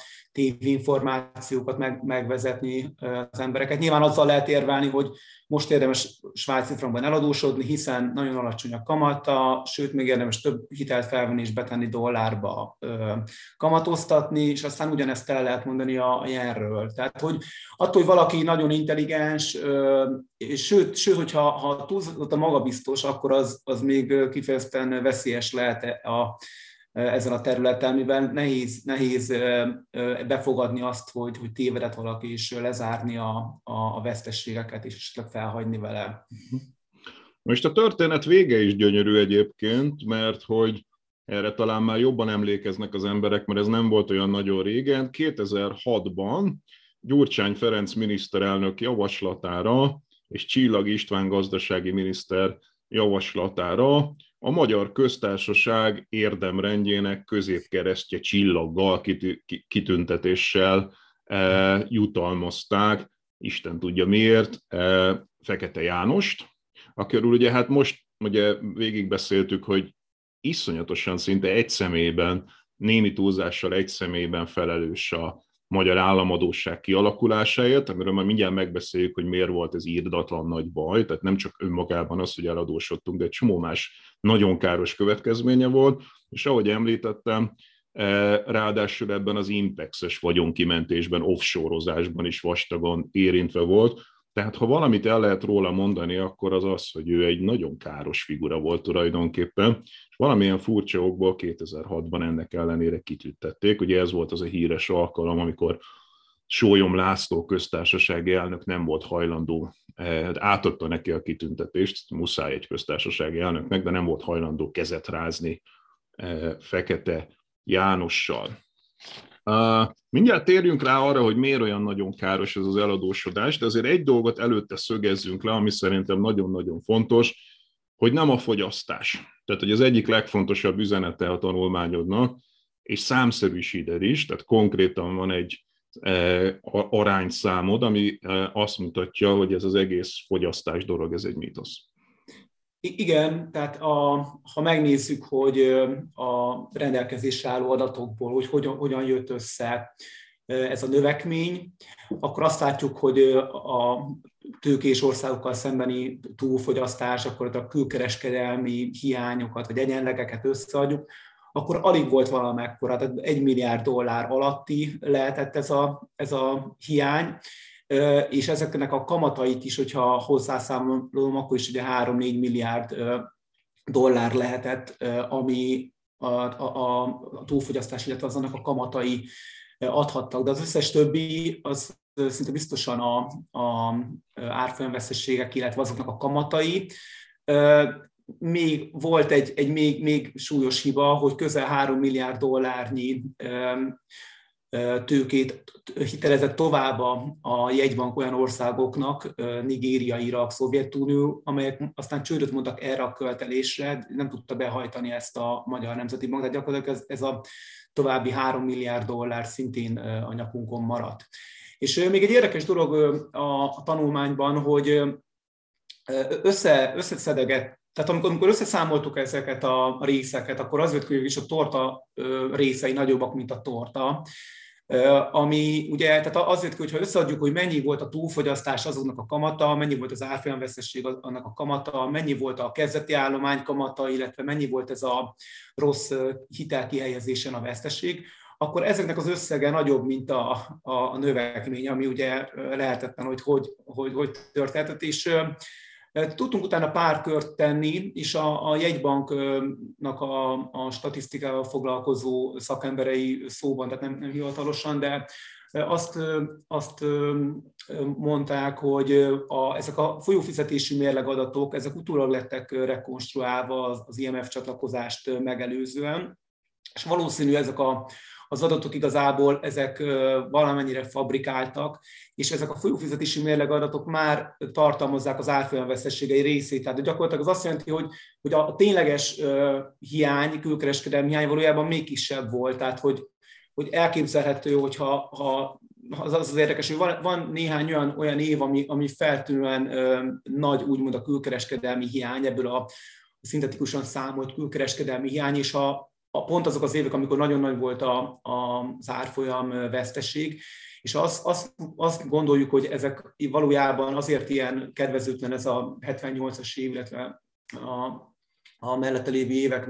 tévinformációkat, megvezetni az embereket. Nyilván azzal lehet érvelni, hogy most érdemes svájci frankban eladósodni, hiszen nagyon alacsony a kamata, sőt, még érdemes több hitelt felvenni és betenni dollárba kamatoztatni, és aztán ugyanezt el lehet mondani a jenről. Tehát, hogy attól, hogy valaki nagyon intelligens, sőt hogyha túlzott a magabiztos, akkor az még kifejezetten veszélyes lehet ezen a területen, mivel nehéz befogadni azt, hogy tévedett valaki, és lezárni a veszteségeket, és esetleg felhagyni vele. Most a történet vége is gyönyörű egyébként, mert hogy erre talán már jobban emlékeznek az emberek, mert ez nem volt olyan nagyon régen. 2006-ban Gyurcsány Ferenc miniszterelnök javaslatára és Csillag István gazdasági miniszter javaslatára a Magyar Köztársaság érdemrendjének középkeresztje csillaggal, kitüntetéssel jutalmazták, Isten tudja miért, Fekete Jánost, akiről ugye hát most ugye végigbeszéltük, hogy iszonyatosan szinte egy személyben, némi túlzással egy személyben felelős a magyar államadósság kialakulásáért, amiről már mindjárt megbeszéljük, hogy miért volt ez írdatlan nagy baj, tehát nem csak önmagában az, hogy eladósodtunk, de egy csomó más nagyon káros következménye volt, és ahogy említettem, ráadásul ebben az Impex-es vagyonkimentésben, offshore-ozásban is vastagon érintve volt, tehát ha valamit el lehet róla mondani, akkor az az, hogy ő egy nagyon káros figura volt tulajdonképpen, és valamilyen furcsa okból 2006-ban ennek ellenére kitüntették. Ugye ez volt az a híres alkalom, amikor Sólyom László köztársasági elnök nem volt hajlandó, átadta neki a kitüntetést, muszáj egy köztársasági elnöknek, de nem volt hajlandó kezet rázni Fekete Jánossal. Mindjárt térjünk rá arra, hogy miért olyan nagyon káros ez az eladósodás, de azért egy dolgot előtte szögezzünk le, ami szerintem nagyon-nagyon fontos, hogy nem a fogyasztás. Tehát, hogy az egyik legfontosabb üzenete a tanulmányodnak, és számszerűsíted is, tehát konkrétan van egy arányszámod, ami azt mutatja, hogy ez az egész fogyasztás dolog, ez egy mítosz. Igen, tehát ha megnézzük, hogy a rendelkezésre álló adatokból, hogy hogyan jött össze ez a növekmény, akkor azt látjuk, hogy a tőkés országokkal szembeni túlfogyasztás, akkor a külkereskedelmi hiányokat vagy egyenlegeket összeadjuk, akkor alig volt valamekkora, tehát $1 milliárd alatti lehetett ez a hiány, és ezeknek a kamatait is, hogyha hozzászámolom, akkor is ugye 3-4 milliárd dollár lehetett, ami a túlfogyasztás, illetve az annak a kamatai adhattak, de az összes többi az szinte biztosan a árfolyamveszteségek, illetve azoknak a kamatai. Még volt egy még súlyos hiba, hogy közel $3 milliárd tőkét hitelezett tovább a jegybank olyan országoknak, Nigéria, Irak, Szovjetunió, amelyek aztán csődöt mondtak erre a követelésre, nem tudta behajtani ezt a Magyar Nemzeti Bank, tehát gyakorlatilag ez a további $3 milliárd szintén a nyakunkon maradt. És még egy érdekes dolog a tanulmányban, hogy összeszedegett, tehát amikor összeszámoltuk ezeket a részeket, akkor az jött ki, hogy a torta részei nagyobbak, mint a torta, ami ugye, tehát az jött ki, hogyha összeadjuk, hogy mennyi volt a túlfogyasztás azoknak a kamata, mennyi volt az árfolyamveszteség annak a kamata, mennyi volt a kezdeti állomány kamata, illetve mennyi volt ez a rossz hitelkihelyezésen a veszteség, akkor ezeknek az összege nagyobb, mint a növekmény, ami ugye lehetetlen, hogy történhetett, és tudtunk utána pár kört tenni, és a jegybanknak a statisztikával foglalkozó szakemberei szóban, tehát nem hivatalosan, de azt mondták, hogy ezek a folyófizetési mérlegadatok, ezek utólag lettek rekonstruálva az IMF csatlakozást megelőzően, és valószínű ezek az adatok igazából ezek valamennyire fabrikáltak, és ezek a folyófizetési mérlegadatok már tartalmazzák az árfolyamveszteségei részét. Tehát gyakorlatilag az azt jelenti, hogy a tényleges hiány, külkereskedelmi hiány valójában még kisebb volt. Tehát, hogy elképzelhető, hogyha az érdekes, hogy van néhány olyan év, ami feltűnően nagy, úgymond a külkereskedelmi hiány, ebből a szintetikusan számolt külkereskedelmi hiány, és pont azok az évek, amikor nagyon nagy volt az árfolyam veszteség, és azt gondoljuk, hogy ezek valójában azért ilyen kedvezőtlen ez a 78-as év, illetve a mellette lévő évek,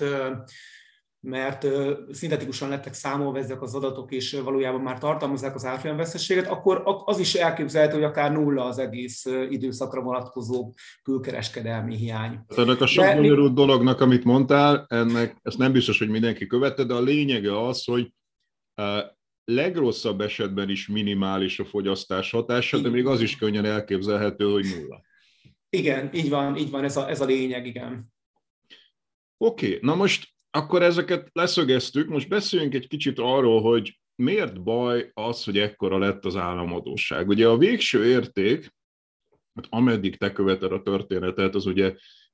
mert szintetikusan lettek számolva ezek az adatok, és valójában már tartalmazzák az árfolyamveszteséget, akkor az is elképzelhető, hogy akár nulla az egész időszakra vonatkozó külkereskedelmi hiány. Ennek a sok bonyolult dolognak, amit mondtál, ezt nem biztos, hogy mindenki követte, de a lényege az, hogy legrosszabb esetben is minimális a fogyasztás hatása, de még az is könnyen elképzelhető, hogy nulla. Igen, így van, ez a lényeg, igen. Oké, na most akkor ezeket leszögeztük, most beszéljünk egy kicsit arról, hogy miért baj az, hogy ekkora lett az államadósság. Ugye a végső érték, ameddig te követed a történetet, az ugye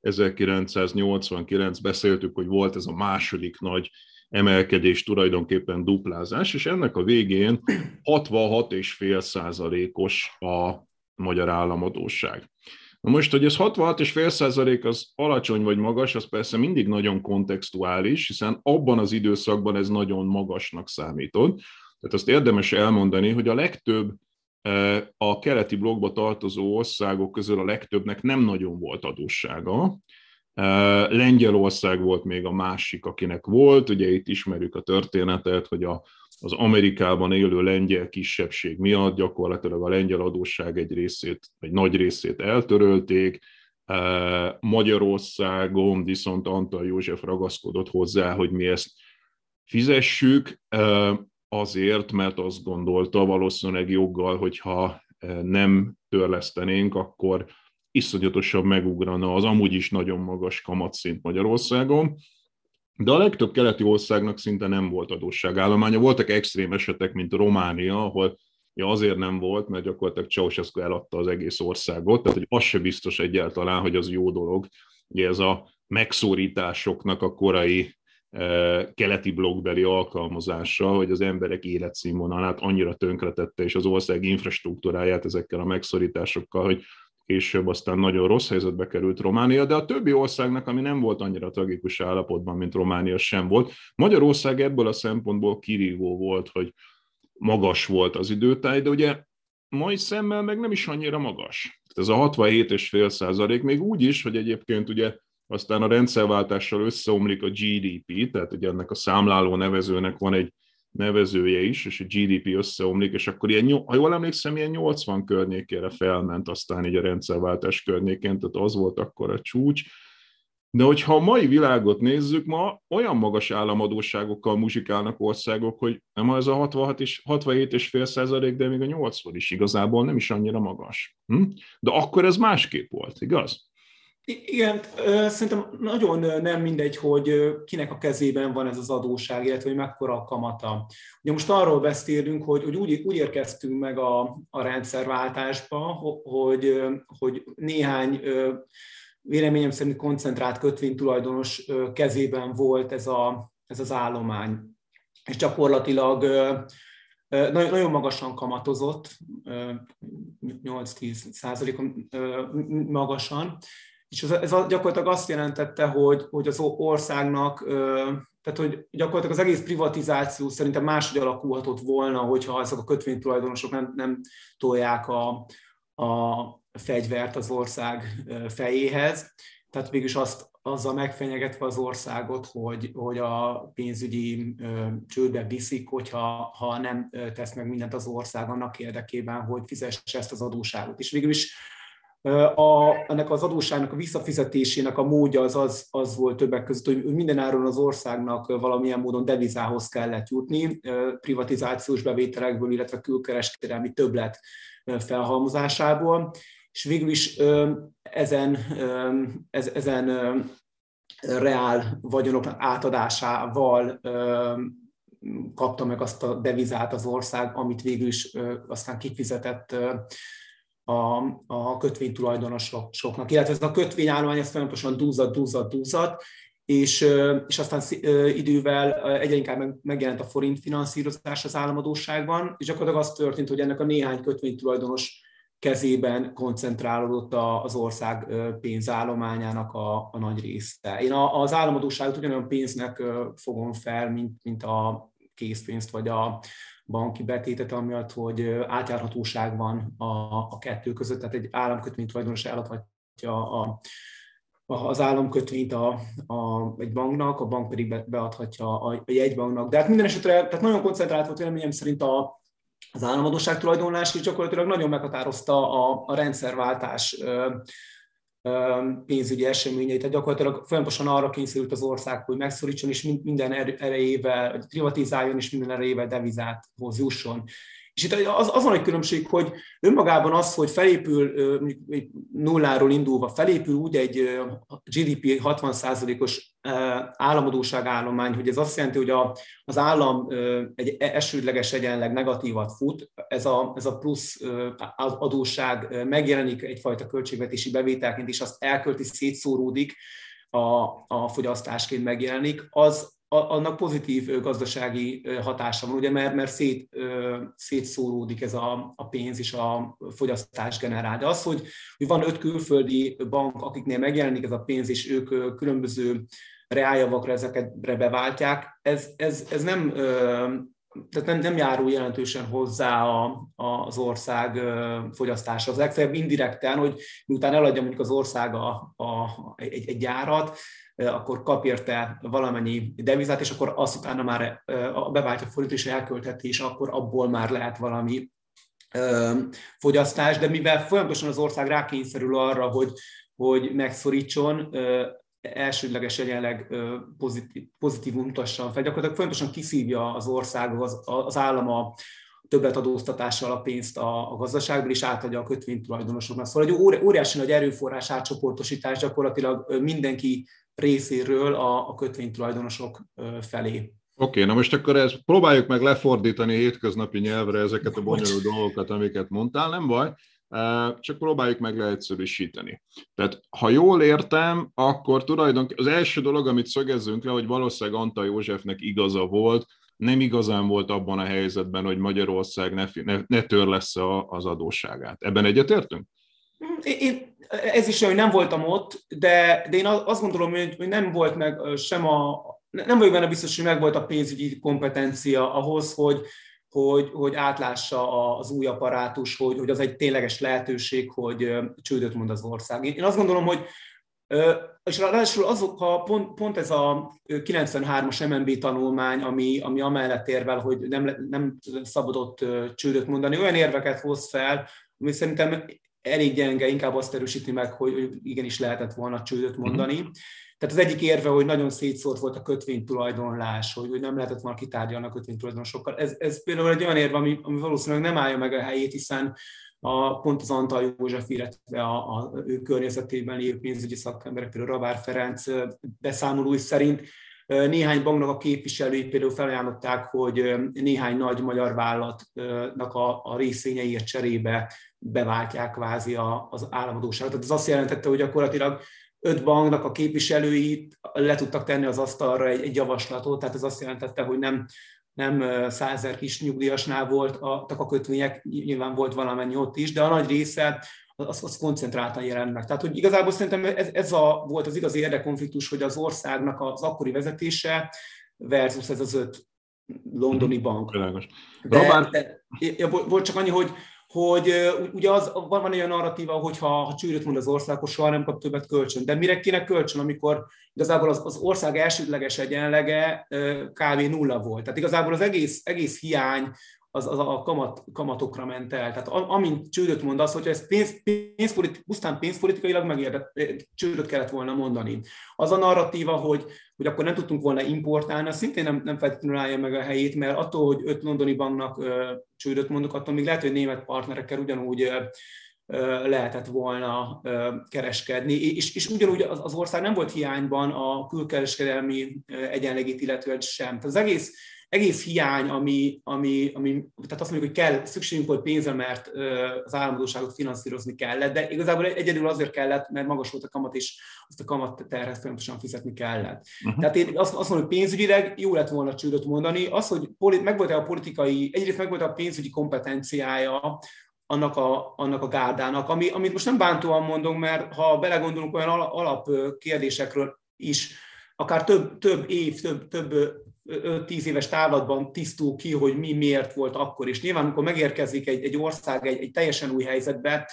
1989 beszéltük, hogy volt ez a második nagy emelkedés, tulajdonképpen duplázás, és ennek a végén 66,5%-os a magyar államadósság. Na most, hogy ez 66,5% az alacsony vagy magas, az persze mindig nagyon kontextuális, hiszen abban az időszakban ez nagyon magasnak számított. Tehát azt érdemes elmondani, hogy a legtöbb a keleti blokkba tartozó országok közül a legtöbbnek nem nagyon volt adóssága. Lengyelország volt még a másik, akinek volt, ugye itt ismerjük a történetet, hogy az Amerikában élő lengyel kisebbség miatt gyakorlatilag a lengyel adósság egy nagy részét eltörölték. Magyarországon viszont Antall József ragaszkodott hozzá, hogy mi ezt fizessük, azért, mert azt gondolta valószínűleg joggal, hogyha nem törlesztenénk, akkor iszonyatosan megugrana az amúgy is nagyon magas kamatszint Magyarországon. De a legtöbb keleti országnak szinte nem volt adósságállománya. Voltak extrém esetek, mint Románia, ahol azért nem volt, mert gyakorlatilag Ceausescu eladta az egész országot, tehát hogy az se biztos egyáltalán, hogy az jó dolog. Ugye ez a megszorításoknak a korai keleti blokkbeli alkalmazása, hogy az emberek életszínvonalát annyira tönkretette, és az ország infrastruktúráját ezekkel a megszorításokkal, hogy később aztán nagyon rossz helyzetbe került Románia, de a többi országnak, ami nem volt annyira tragikus állapotban, mint Románia sem volt. Magyarország ebből a szempontból kirívó volt, hogy magas volt az időtáj, de ugye mai szemmel meg nem is annyira magas. Ez a 67,5% még úgy is, hogy egyébként ugye aztán a rendszerváltással összeomlik a GDP, tehát ugye ennek a számláló nevezőnek van egy nevezője is, és a GDP összeomlik, és akkor ilyen, ha jól emlékszem, ilyen 80 környékére felment aztán így a rendszerváltás környékén, tehát az volt akkor a csúcs. De hogyha a mai világot nézzük, ma olyan magas államadósságokkal muzsikálnak országok, hogy nem ez a 67,5%, de még a 80 is igazából nem is annyira magas. De akkor ez másképp volt, igaz? Igen, szerintem nagyon nem mindegy, hogy kinek a kezében van ez az adósság, illetve hogy mekkora a kamata. Ugye most arról beszélünk, hogy úgy érkeztünk meg a rendszerváltásba, hogy néhány véleményem szerint koncentrált kötvénytulajdonos kezében volt ez az állomány. És gyakorlatilag nagyon magasan kamatozott, 8-10%-on magasan, és ez gyakorlatilag azt jelentette, hogy az országnak, tehát hogy gyakorlatilag az egész privatizáció szerintem máshogy alakulhatott volna, hogyha ezek a kötvénytulajdonosok nem tolják a fegyvert az ország fejéhez. Tehát végülis azzal megfenyegetve az országot, hogy a pénzügyi csődbe viszik, ha nem tesz meg mindent az ország annak érdekében, hogy fizesse ezt az adósságot. És végülis ennek az adósságnak a visszafizetésének a módja az volt többek között, hogy mindenáron az országnak valamilyen módon devizához kellett jutni, privatizációs bevételekből, illetve külkereskedelmi többlet felhalmozásából, és végül is ezen reál vagyonok átadásával kapta meg azt a devizát az ország, amit végül is aztán kifizetett a kötvénytulajdonosoknak. Illetve ez a kötvényállomány ez folyamatosan duzzadt, és aztán idővel egyre inkább megjelent a forint finanszírozás az államadósságban, és gyakorlatilag az történt, hogy ennek a néhány kötvénytulajdonos kezében koncentrálódott az ország pénzállományának a nagy része. Én az államadósságot ugyanolyan pénznek fogom fel, mint a készpénzt vagy a banki betétet, amiatt, hogy átjárhatóság van a kettő között, tehát egy államkötvénytulajdonos eladhatja az államkötvényt egy banknak, a bank pedig beadhatja a jegybanknak. De hát minden esetre tehát nagyon koncentrált volt véleményem szerint az államadósság tulajdonlás, és gyakorlatilag nagyon meghatározta a rendszerváltás pénzügyi eseményeit. Tehát gyakorlatilag folyamatosan arra kényszerült az ország, hogy megszorítson, és minden erejével privatizáljon, és minden erejével devizáthoz jusson. És itt az van egy különbség, hogy önmagában az, hogy felépül, nulláról indulva, felépül úgy egy GDP 60%-os államadósságállomány, hogy ez azt jelenti, hogy az állam egy elsődleges egyenleg negatívat fut, ez a plusz adósság megjelenik egyfajta költségvetési bevételként, és azt elkölti, szétszóródik, a fogyasztásként megjelenik, annak pozitív gazdasági hatása van, ugye, mert szétszóródik ez a pénz és a fogyasztás generál. De az, hogy van 5 külföldi bank, akiknél megjelenik ez a pénz, és ők különböző reáljavakra ezeket beváltják, ez nem járul jelentősen hozzá az ország fogyasztásához. Legfeljebb indirekten, hogy miután eladja mondjuk az ország egy gyárat, akkor kap érte valamennyi devizát, és akkor azt utána már beváltja forint, és elköltheti, és akkor abból már lehet valami fogyasztás. De mivel folyamatosan az ország rákényszerül arra, hogy megszorítson, elsődleges egyenleg pozitívum mutasson fel. Gyakorlatilag folyamatosan kiszívja az ország, az állam a többletadóztatással a pénzt a gazdaságból, és átadja a kötvénytulajdonosoknak. Szóval egy óriási nagy erőforrás átcsoportosítás gyakorlatilag mindenki részéről a kötvénytulajdonosok felé. Oké, na most akkor ezt próbáljuk meg lefordítani hétköznapi nyelvre ezeket a bonyolult dolgokat, amiket mondtál, nem baj, csak próbáljuk meg leegyszerűsíteni. Tehát ha jól értem, akkor tulajdonképpen az első dolog, amit szögezzünk le, hogy valószínűleg Antall Józsefnek igaza volt, nem igazán volt abban a helyzetben, hogy Magyarország ne törlessze az adósságát. Ebben egyetértünk? Ez is, hogy nem voltam ott, de én azt gondolom, hogy nem volt meg nem vagyok benne biztos, hogy meg volt a pénzügyi kompetencia ahhoz, hogy átlássa az új apparátus, hogy az egy tényleges lehetőség, hogy csődöt mond az ország. Én azt gondolom, hogy És ráadásul pont ez a 93-as MNB tanulmány, ami amellett érvel, hogy nem szabadott csődöt mondani, olyan érveket hoz fel, ami szerintem elég gyenge, inkább azt erősíti meg, hogy igenis lehetett volna csődöt mondani. Tehát az egyik érve, hogy nagyon szétszórt volt a kötvénytulajdonlás, hogy nem lehetett volna kitárgyalni a kötvénytulajdonosokkal. Ez például egy olyan érve, ami valószínűleg nem állja meg a helyét, hiszen pont az Antal József, illetve a ő környezetében lévő pénzügyi szakemberek, például Ravár Ferenc beszámolói szerint néhány banknak a képviselői például felajánlották, hogy néhány nagy magyar vállalatnak a részvényeiért cserébe beváltják kvázi az államadósságot. Tehát ez azt jelentette, hogy gyakorlatilag 5 banknak a képviselői le tudtak tenni az asztalra egy javaslatot, tehát ez azt jelentette, hogy nem 100 000 kis nyugdíjasnál voltak a kötvények, nyilván volt valamennyi ott is, de a nagy része az koncentráltan jelent meg. Tehát, hogy igazából szerintem volt az igazi érdekkonfliktus, hogy az országnak az akkori vezetése versus ez az 5 londoni bank. Volt csak annyi, hogy ugye van olyan narratíva, hogy ha csődöt mond az ország, akkor soha nem kap többet kölcsön. De mire kéne kölcsön, amikor igazából az ország elsődleges egyenlege kb. 0 volt. Tehát igazából az egész hiány az a kamatokra ment el. Tehát amint csődöt mond az, hogyha ez pusztán pénzpolitikailag csődöt kellett volna mondani. Az a narratíva, hogy akkor nem tudtunk volna importálni, az szintén nem feltétlenül állja meg a helyét, mert attól, hogy 5 londoni banknak csődöt mondok, attól még lehet, hogy német partnerekkel ugyanúgy lehetett volna kereskedni, és ugyanúgy az ország nem volt hiányban a külkereskedelmi egyenlegét illetően sem. Tehát az egész hiány, ami tehát azt mondjuk, hogy szükségünk volt pénzre, mert az államadósságot finanszírozni kellett, de igazából egyedül azért kellett, mert magas volt a kamat, és azt a kamatterhet folyamatosan fizetni kellett. Tehát én azt mondom, hogy pénzügyileg jó lett volna csődöt mondani. Az, hogy egyrészt megvolt a pénzügyi kompetenciája annak a gárdának, amit most nem bántóan mondom, mert ha belegondolunk olyan alapkérdésekről is, akár több év, több 5-10 éves távlatban tisztul ki, hogy miért volt akkor. És nyilván, amikor megérkezik egy ország egy teljesen új helyzetbe,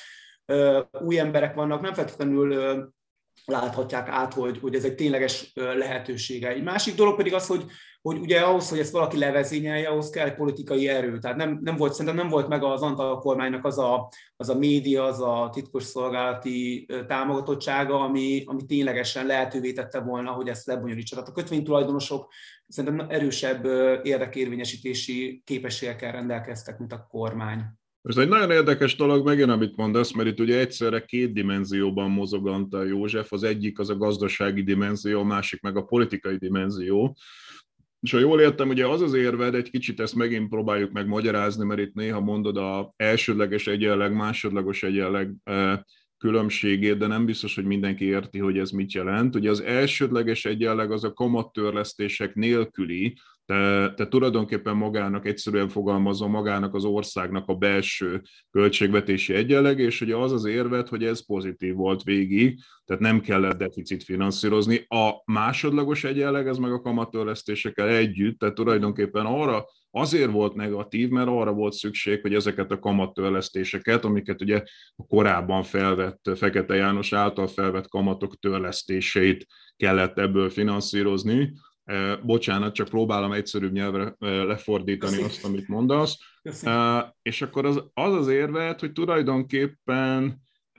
új emberek vannak, nem feltétlenül láthatják át, hogy ez egy tényleges lehetősége. Egy másik dolog pedig az, hogy ugye ahhoz, hogy ezt valaki levezényelje, ahhoz kell egy politikai erő. Tehát szerintem nem volt meg az Antal kormánynak az a média, az a titkosszolgálati támogatottsága, ami ténylegesen lehetővé tette volna, hogy ezt lebonyolítsa. Tehát a kötvénytulajdonosok szerintem erősebb érdekérvényesítési képességekkel rendelkeztek, mint a kormány. Ez egy nagyon érdekes dolog megint, amit mondasz, mert itt ugye egyszerre 2 dimenzióban mozog Antal József, az egyik az a gazdasági dimenzió, a másik meg a politikai dimenzió. És ha jól értem, ugye az érved, egy kicsit ezt megint próbáljuk meg magyarázni, mert itt néha mondod az elsődleges egyenleg, másodlagos egyenleg különbségét, de nem biztos, hogy mindenki érti, hogy ez mit jelent. Ugye az elsődleges egyenleg az a kamattörlesztések nélküli, te tulajdonképpen magának, egyszerűen fogalmazom, magának az országnak a belső költségvetési egyenleg, és ugye az érvet, hogy ez pozitív volt végig, tehát nem kellett deficit finanszírozni. A másodlagos egyenleg, ez meg a kamattörlesztésekkel együtt, tehát tulajdonképpen arra azért volt negatív, mert arra volt szükség, hogy ezeket a kamattörlesztéseket, amiket ugye a korábban felvett Fekete János által felvett kamatok törlesztéseit kellett ebből finanszírozni. Bocsánat, csak próbálom egyszerűbb nyelvre lefordítani azt, amit mondasz. És akkor az érvet, hogy tulajdonképpen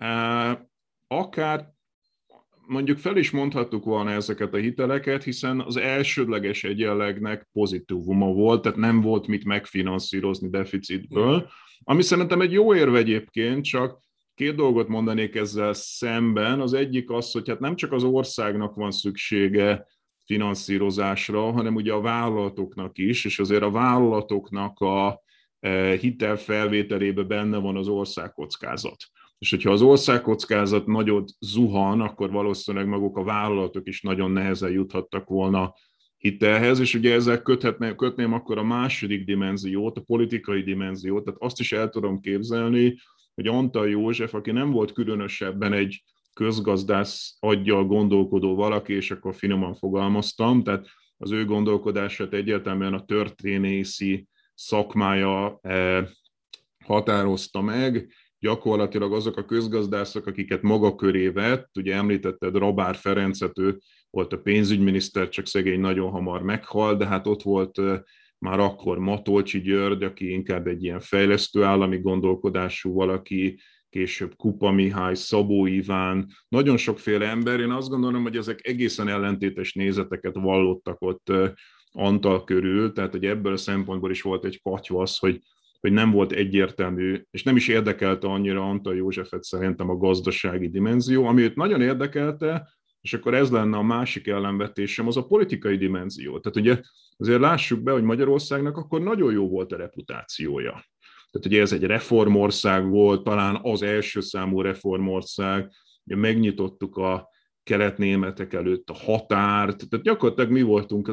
akár mondjuk fel is mondhattuk volna ezeket a hiteleket, hiszen az elsődleges egyenlegnek pozitívuma volt, tehát nem volt mit megfinanszírozni deficitből, ami szerintem egy jó érv egyébként, csak 2 dolgot mondanék ezzel szemben. Az egyik az, hogy hát nem csak az országnak van szüksége finanszírozásra, hanem ugye a vállalatoknak is, és azért a vállalatoknak a hitelfelvételébe benne van az országkockázat. És hogyha az országkockázat nagyot zuhan, akkor valószínűleg maguk a vállalatok is nagyon nehezen juthattak volna hitelhez, és ugye ezzel kötném akkor a második dimenziót, a politikai dimenziót, tehát azt is el tudom képzelni, hogy Antal József, aki nem volt különösebben egy közgazdász aggyal gondolkodó valaki, és akkor finoman fogalmaztam, tehát az ő gondolkodását egyértelműen a történészi szakmája határozta meg, gyakorlatilag azok a közgazdászok, akiket maga köré vett, ugye említetted Rabár Ferencet, ő volt a pénzügyminiszter, csak szegény nagyon hamar meghalt, de hát ott volt már akkor Matolcsy György, aki inkább egy ilyen fejlesztő állami gondolkodású valaki, később Kupa Mihály, Szabó Iván, nagyon sokféle ember. Én azt gondolom, hogy ezek egészen ellentétes nézeteket vallottak ott Antal körül, tehát hogy ebből a szempontból is volt egy katyvasz, hogy nem volt egyértelmű, és nem is érdekelte annyira Antal Józsefet szerintem a gazdasági dimenzió, ami őt nagyon érdekelte, és akkor ez lenne a másik ellenvetésem, az a politikai dimenzió. Tehát ugye azért lássuk be, hogy Magyarországnak akkor nagyon jó volt a reputációja. Tehát ugye ez egy reformország volt, talán az első számú reformország, ugye megnyitottuk a keletnémetek előtt a határt, tehát gyakorlatilag mi voltunk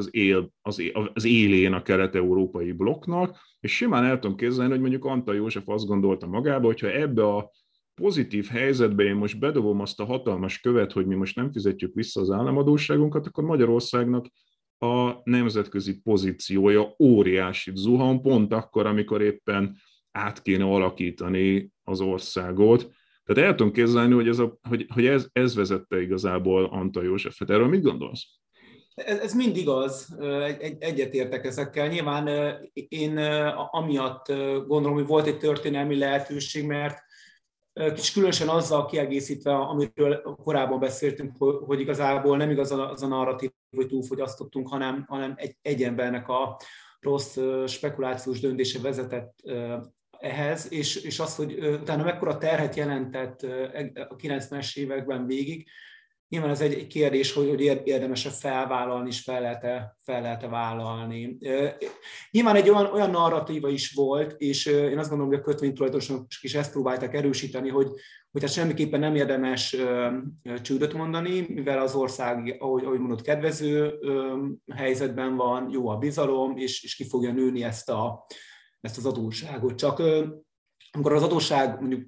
az élén a kelet-európai blokknak, és simán el tudom képzelni, hogy mondjuk Antal József azt gondolta magába, hogyha ebbe a pozitív helyzetbe én most bedobom azt a hatalmas követ, hogy mi most nem fizetjük vissza az államadósságunkat, akkor Magyarországnak a nemzetközi pozíciója óriási zuhan, pont akkor, amikor éppen át kéne alakítani az országot. Tehát el tudom képzelni, hogy ez vezette igazából Antal Józsefet. Erről mit gondolsz? Ez mind igaz, egyetértek ezekkel. Nyilván én amiatt gondolom, hogy volt egy történelmi lehetőség, mert kicsit különösen azzal kiegészítve, amiről korábban beszéltünk, hogy igazából nem igaz az a narratív, hogy túlfogyasztottunk, hanem egy embernek a rossz spekulációs döntése vezetett ehhez, és az, hogy utána mekkora terhet jelentett a 90-es években végig, nyilván ez egy kérdés, hogy érdemes-e felvállalni, és fel lehet-e vállalni. Nyilván egy olyan narratíva is volt, és én azt gondolom, hogy a kötvénytulajdonosok is ezt próbálták erősíteni, hogy hát semmiképpen nem érdemes csődöt mondani, mivel az ország, ahogy mondod, kedvező helyzetben van, jó a bizalom, és ki fogja nőni ezt az adósságot. Csak amikor az adósság mondjuk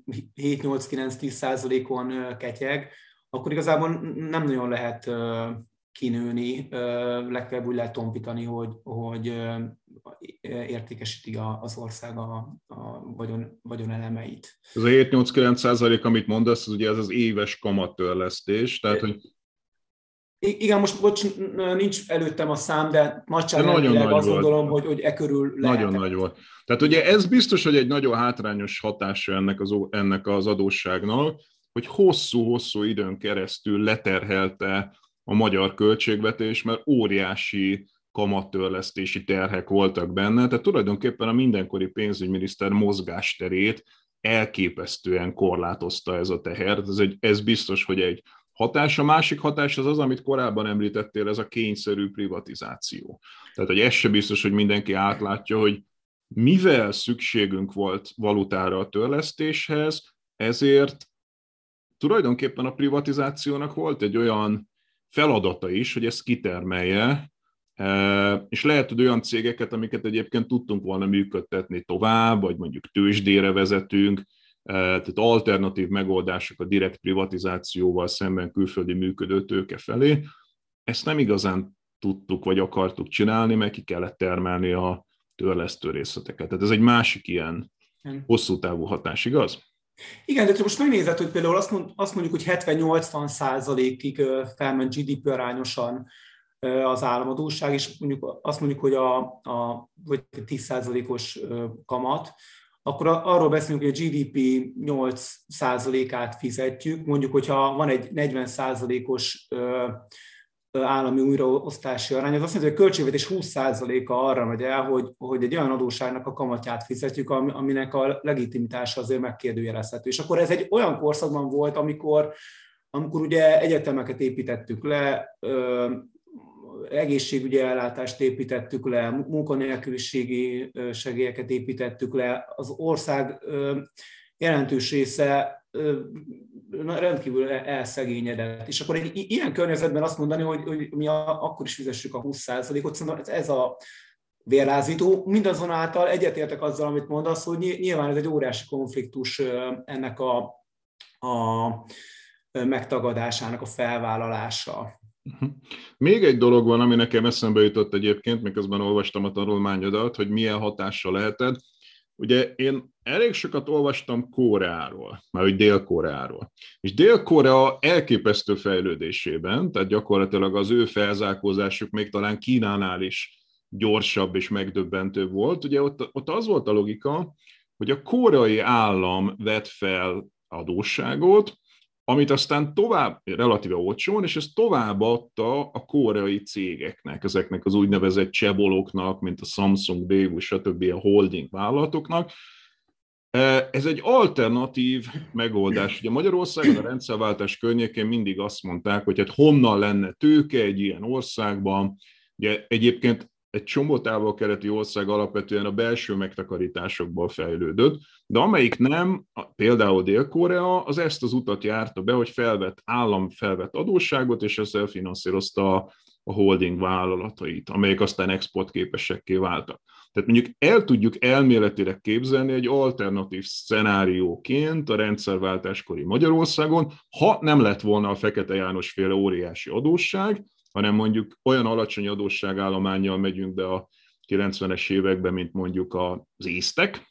7-8-9-10%-on ketyeg, akkor igazából nem nagyon lehet kinőni, legfeljebb úgy lehet tompítani, hogy értékesíti az ország a vagyonelemeit. Ez a 7-8-9%, amit mondasz, ugye ez az éves kamattörlesztés, tehát hogy... Igen, most nincs előttem a szám, de nagyságrendileg azt gondolom, hogy e körül lehet. Nagyon nagy volt. Tehát ugye ez biztos, hogy egy nagyon hátrányos hatása ennek az adósságnak, hogy hosszú-hosszú időn keresztül leterhelte a magyar költségvetés, mert óriási kamattörlesztési terhek voltak benne, tehát tulajdonképpen a mindenkori pénzügyminiszter mozgásterét elképesztően korlátozta ez a teher. Ez biztos, hogy egy hatás. A másik hatás az, amit korábban említettél, ez a kényszerű privatizáció. Tehát, hogy ez se biztos, hogy mindenki átlátja, hogy mivel szükségünk volt valutára a törlesztéshez, ezért tulajdonképpen a privatizációnak volt egy olyan feladata is, hogy ezt kitermelje, és lehet, hogy olyan cégeket, amiket egyébként tudtunk volna működtetni tovább, vagy mondjuk tőzsdére vezetünk, tehát alternatív megoldások a direkt privatizációval szemben külföldi működő tőke felé. Ezt nem igazán tudtuk, vagy akartuk csinálni, mert ki kellett termelni a törlesztő részleteket. Tehát ez egy másik ilyen hosszú távú hatás, igaz? Igen, de most megnézed, hogy például azt mondjuk, hogy 70-80%-ig felment GDP arányosan az államadósság, és mondjuk azt mondjuk, hogy vagy 10%-os kamat, akkor arról beszélünk, hogy a GDP 8%-át fizetjük, mondjuk, hogyha van egy 40%-os állami újraosztási arány, az azt mondja, hogy a költségvetés 20%-a arra megy el, hogy egy olyan adósságnak a kamatját fizetjük, aminek a legitimitása azért megkérdőjelezhető. És akkor ez egy olyan korszakban volt, amikor ugye egyetemeket építettük le, egészségügyi ellátást építettük le, munkanélküliségi segélyeket építettük le, az ország jelentős része rendkívül elszegényedett. És akkor egy ilyen környezetben azt mondani, hogy mi akkor is fizessük a 20%-ot, szerintem ez a vérlázító. Mindazonáltal egyetértek azzal, amit mondasz, hogy nyilván ez egy óriási konfliktus ennek a megtagadásának a felvállalása. Még egy dolog van, ami nekem eszembe jutott egyébként, miközben olvastam a tanulmányodat, hogy milyen hatással lehetett. ugye én elég sokat olvastam Koreáról, már hogy Dél-Koreáról. És Dél-Korea elképesztő fejlődésében, tehát gyakorlatilag az ő felzárkózásuk még talán Kínánál is gyorsabb és megdöbbentőbb volt. Ugye ott az volt a logika, hogy a koreai állam vett fel adósságot, amit aztán tovább, relatíve olcsón, és ezt továbbadta a koreai cégeknek, ezeknek az úgynevezett cseboloknak, mint a Samsung, Daewoo, stb. A holding vállalatoknak. Ez egy alternatív megoldás. Ugye Magyarországon a rendszerváltás környékén mindig azt mondták, hogy hát honnan lenne tőke egy ilyen országban. Ugye egyébként egy csomó távol-keleti ország alapvetően a belső megtakarításokból fejlődött, de amelyik nem, például Dél-Korea, az ezt az utat járta be, hogy állam felvett adósságot, és ezzel finanszírozta a holding vállalatait, amelyek aztán exportképesekké váltak. Tehát mondjuk el tudjuk elméletileg képzelni egy alternatív szenárióként a rendszerváltáskori Magyarországon, ha nem lett volna a Fekete János féle óriási adósság, hanem mondjuk olyan alacsony adósságállománnyal megyünk be a 90-es években, mint mondjuk az észtek,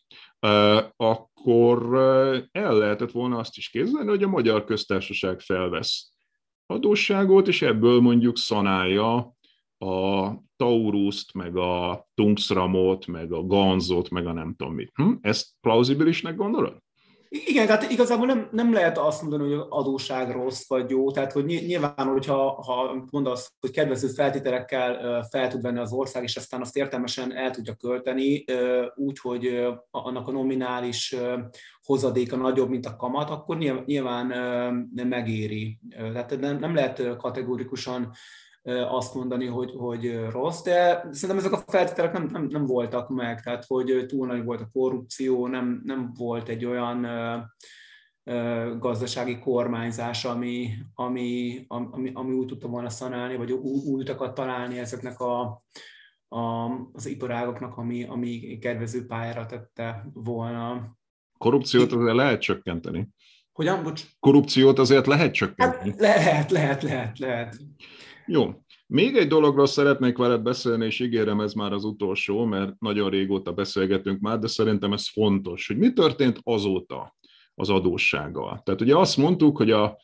akkor el lehetett volna azt is képzelni, hogy a Magyar Köztársaság felvesz adósságot, és ebből mondjuk szanálja a Tauruszt, meg a Tungsramot, meg a Ganzot, meg a nem tudom mit. Ezt plauzibilisnek gondolod? Igen, tehát igazából nem lehet azt mondani, hogy az adósság rossz vagy jó, tehát hogy nyilván, hogyha mondasz, hogy kedvező feltételekkel fel tud venni az ország, és aztán azt értelmesen el tudja költeni, úgy, hogy annak a nominális hozadéka nagyobb, mint a kamat, akkor nyilván nem megéri. Tehát nem lehet kategórikusan azt mondani, hogy rossz, de szerintem ezek a feltételek nem voltak meg, tehát hogy túl nagy volt a korrupció, nem volt egy olyan gazdasági kormányzás, ami úgy tudta volna szanálni, vagy új utakat találni ezeknek az iparágoknak, ami kedvező pályára tette volna. Korrupciót azért lehet csökkenteni. Hogyan? Bocs? Korrupciót azért lehet csökkenteni. Hát lehet. Jó. Még egy dologról szeretnék veled beszélni, és ígérem, ez már az utolsó, mert nagyon régóta beszélgetünk már, de szerintem ez fontos, hogy mi történt azóta az adóssággal. Tehát ugye azt mondtuk, hogy a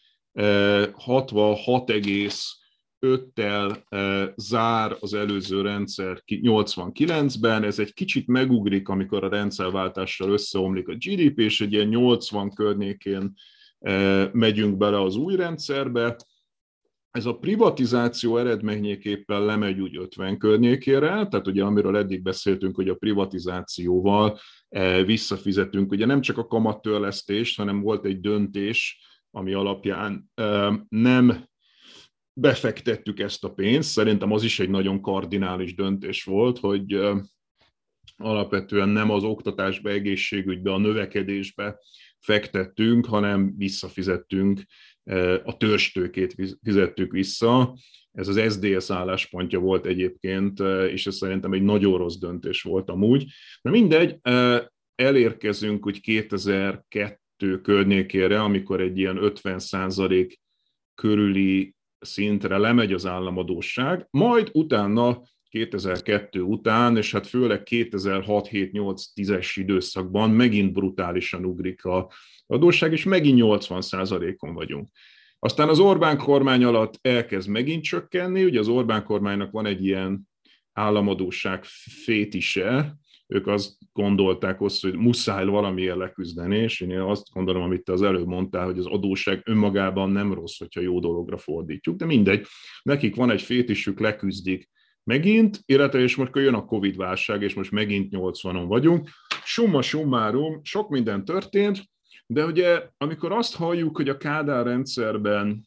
66,5-tel zár az előző rendszer 89-ben, ez egy kicsit megugrik, amikor a rendszerváltással összeomlik a GDP, és egy ilyen 80 környékén megyünk bele az új rendszerbe. Ez a privatizáció eredményeképpen lemegy úgy 50 környékére, tehát ugye amiről eddig beszéltünk, hogy a privatizációval visszafizetünk, ugye nem csak a kamattörlesztést, hanem volt egy döntés, ami alapján nem befektettük ezt a pénzt. Szerintem az is egy nagyon kardinális döntés volt, hogy alapvetően nem az oktatásba, egészségügybe, a növekedésbe fektettünk, hanem visszafizettünk, a törstőkét fizettük vissza. Ez az SZDSZ álláspontja volt egyébként, és ez szerintem egy nagyon rossz döntés volt amúgy. De mindegy, elérkezünk úgy 2002 környékére, amikor egy ilyen 50% körüli szintre lemegy az államadósság, majd utána 2002 után, és hát főleg 2006-7-8-10-es időszakban megint brutálisan ugrik az adósság, és megint 80%-on vagyunk. Aztán az Orbán kormány alatt elkezd megint csökkenni, ugye az Orbán kormánynak van egy ilyen államadósság fétise, ők azt gondolták, hogy muszáj valamilyen leküzdeni, és én azt gondolom, amit te az előbb mondtál, hogy az adósság önmagában nem rossz, hogyha jó dologra fordítjuk, de mindegy, nekik van egy fétisük, leküzdik megint, illetve és most jön a Covid-válság, és most megint 80-on vagyunk. Summa summarum, sok minden történt, de ugye amikor azt halljuk, hogy a Kádár rendszerben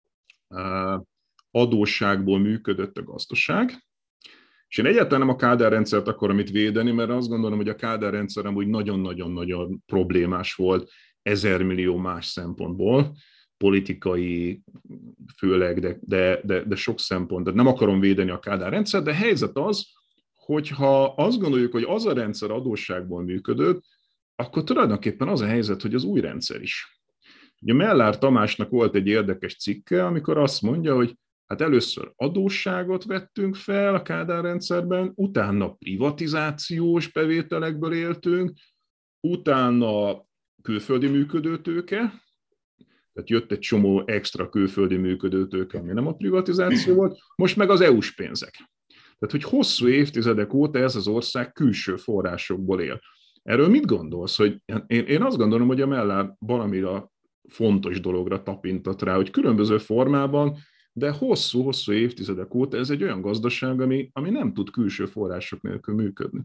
adósságból működött a gazdaság, és én egyáltalán nem a Kádár rendszert akarom itt védeni, mert azt gondolom, hogy a Kádár rendszer amúgy nagyon-nagyon-nagyon problémás volt 1000 millió más szempontból, politikai főleg, de sok szempont. De nem akarom védeni a Kádár rendszert, de helyzet az, hogyha azt gondoljuk, hogy az a rendszer adósságból működött, akkor tulajdonképpen az a helyzet, hogy az új rendszer is. Ugye Mellár Tamásnak volt egy érdekes cikke, amikor azt mondja, hogy hát először adósságot vettünk fel a Kádár rendszerben, utána privatizációs bevételekből éltünk, utána külföldi működőtőke, tehát jött egy csomó extra külföldi működőtőke, ami nem a privatizáció volt, most meg az EU-s pénzek. Tehát, hogy hosszú évtizedek óta ez az ország külső forrásokból él. Erről mit gondolsz? Hogy én azt gondolom, hogy a Mellár valamire fontos dologra tapintott rá, hogy különböző formában, de hosszú-hosszú évtizedek óta ez egy olyan gazdaság, ami nem tud külső források nélkül működni.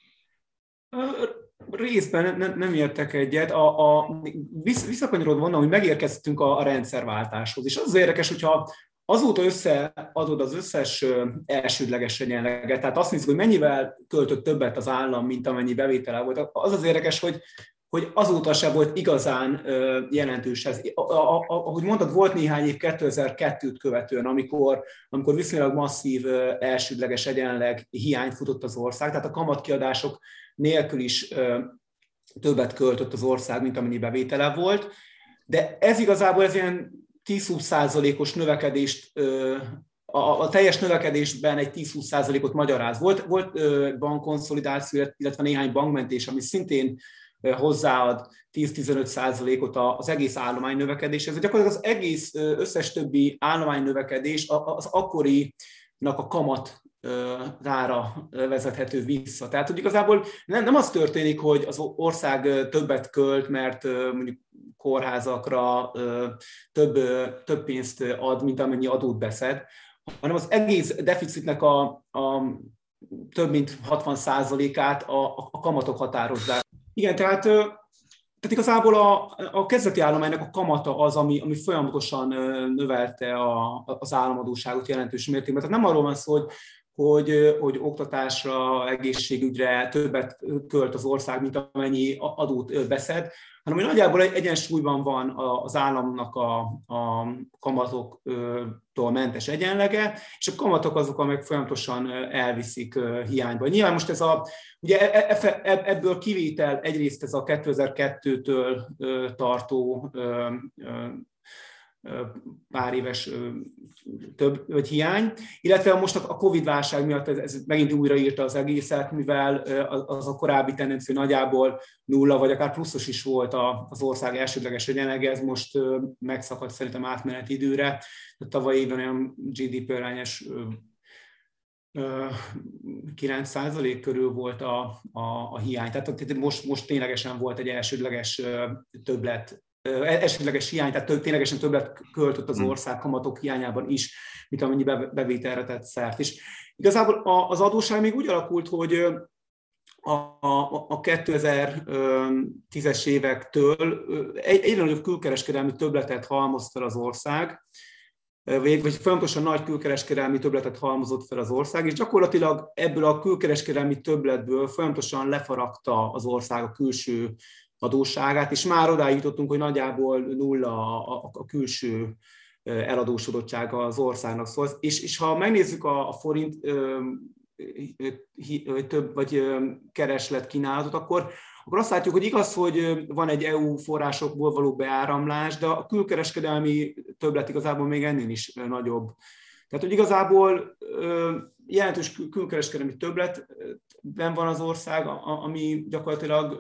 Részben nem értek egyet. Visszakanyarodva onnan, hogy megérkeztünk a rendszerváltáshoz. És az érdekes, hogyha azóta összeadod az összes elsődleges egyenleget, tehát azt nézzük, hogy mennyivel költött többet az állam, mint amennyi bevétele volt. Az érdekes, hogy azóta se volt igazán jelentős ez. Ahogy mondtad, volt néhány év 2002-t követően, amikor viszonylag masszív elsődleges egyenleg hiány futott az ország, tehát a kamatkiadások nélkül is többet költött az ország, mint amennyi bevétele volt. De ez igazából ilyen 10-20%-os növekedést, a teljes növekedésben egy 10-20%-ot magyaráz. Volt bankkonszolidáció, illetve néhány bankmentés, ami szintén hozzáad 10-15%-ot az egész állomány növekedéshez. Gyakorlatilag az egész összes többi állomány növekedés az akkorinak a kamat rára vezethető vissza. Tehát, hogy igazából nem az történik, hogy az ország többet költ, mert mondjuk kórházakra több pénzt ad, mint amennyi adót beszed, hanem az egész deficitnek a több mint 60%-át a kamatok határozzák. Igen, tehát igazából a kezdeti állománynak a kamata az, ami folyamatosan növelte az államadósságot jelentős mértékben. Tehát nem arról van szó, hogy oktatásra, egészségügyre többet költ az ország, mint amennyi adót beszed, hanem hogy nagyjából egyensúlyban van az államnak a kamatoktól mentes egyenlege, és a kamatok azok, amelyek folyamatosan elviszik hiányba. Nyilván most ugye ebből kivétel egyrészt ez a 2002-től tartó pár éves több vagy hiány, illetve most a Covid-válság miatt ez megint újraírta az egészet, mivel az a korábbi tendencia nagyjából nulla, vagy akár pluszos is volt az ország elsődleges egyenlege, ez most megszakadt szerintem átmeneti időre. Tavaly évben olyan GDP-arányos 9% körül volt a hiány. Tehát most ténylegesen volt egy elsődleges többlet, elsődleges hiány, tehát ténylegesen többet költött az ország kamatok hiányában is, mint amennyi bevételre tett szert. És igazából az adósság még úgy alakult, hogy a 2010-es évektől egyre nagyobb külkereskedelmi többletet halmoz fel az ország, vagy folyamatosan nagy külkereskedelmi többletet halmozott fel az ország, és gyakorlatilag ebből a külkereskedelmi többletből folyamatosan lefaragta az ország a külső adósságát, és már odáig jutottunk, hogy nagyjából nulla a külső eladósodottsága az országnak. Szóval, és ha megnézzük a forint több vagy kereslet kínálatot, akkor azt látjuk, hogy igaz, hogy van egy EU forrásokból való beáramlás, de a külkereskedelmi többlet igazából még ennél is nagyobb. Tehát, hogy igazából jelentős külkereskedelmi többletben van az ország, ami gyakorlatilag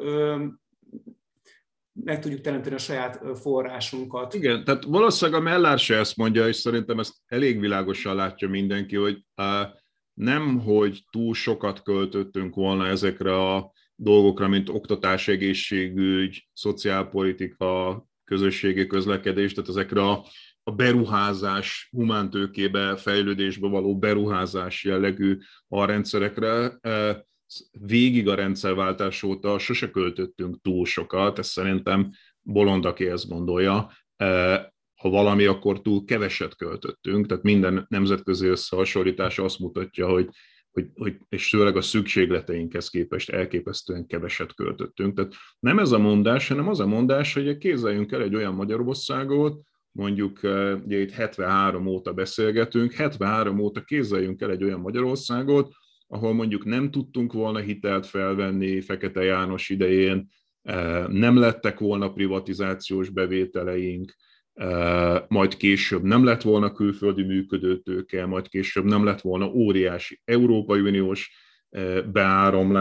meg tudjuk teremteni a saját forrásunkat. Igen, tehát valószínűleg a Mellár se ezt mondja, és szerintem ezt elég világosan látja mindenki, hogy nem, hogy túl sokat költöttünk volna ezekre a dolgokra, mint oktatás, egészségügy, szociálpolitika, közösségi közlekedés, tehát ezekre a beruházás, humántőkébe, fejlődésbe való beruházás jellegű a rendszerekre. Végig a rendszerváltás óta sose költöttünk túl sokat, ez szerintem bolond, aki ezt gondolja. Ha valami, akkor túl keveset költöttünk, tehát minden nemzetközi összehasonlítás azt mutatja, hogy és főleg a szükségleteinkhez képest elképesztően keveset költöttünk. Tehát nem ez a mondás, hanem az a mondás, hogy képzeljünk el egy olyan Magyarországot, mondjuk ugye itt 73 óta beszélgetünk, 73 óta képzeljünk el egy olyan Magyarországot, ahol mondjuk nem tudtunk volna hitelt felvenni Fekete János idején, nem lettek volna privatizációs bevételeink, majd később nem lett volna külföldi működőtőke, majd később nem lett volna óriási Európai Uniós beáramlás.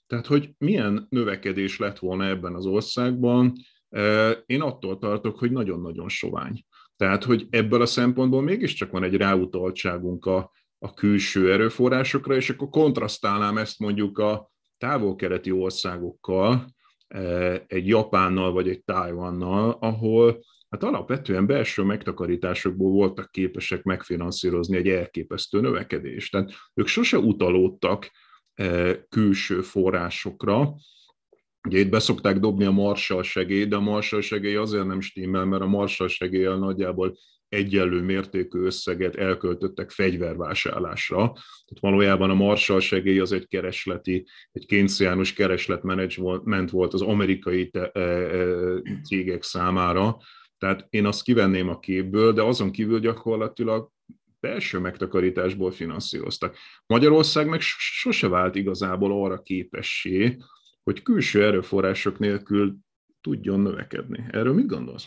Tehát, hogy milyen növekedés lett volna ebben az országban, én attól tartok, hogy nagyon-nagyon sovány. Tehát, hogy ebből a szempontból mégiscsak van egy ráutaltságunk a külső erőforrásokra, és akkor kontrasztálnám ezt mondjuk a távol-keleti országokkal, egy Japánnal vagy egy Tajvannal, ahol hát alapvetően belső megtakarításokból voltak képesek megfinanszírozni egy elképesztő növekedést. Tehát ők sose utalódtak külső forrásokra. Ugye itt beszokták dobni a Marshall segély, de a Marshall segély azért nem stimmel, mert a Marshall segéllyel nagyjából egyenlő mértékű összeget elköltöttek fegyvervásárlásra. Tehát valójában a Marshall segély az egy keynesiánus keresletmenedzsment volt az amerikai cégek számára. Tehát én azt kivenném a képből, de azon kívül gyakorlatilag belső megtakarításból finanszíroztak. Magyarország meg sose vált igazából arra képessé, hogy külső erőforrások nélkül tudjon növekedni. Erről mit gondolsz?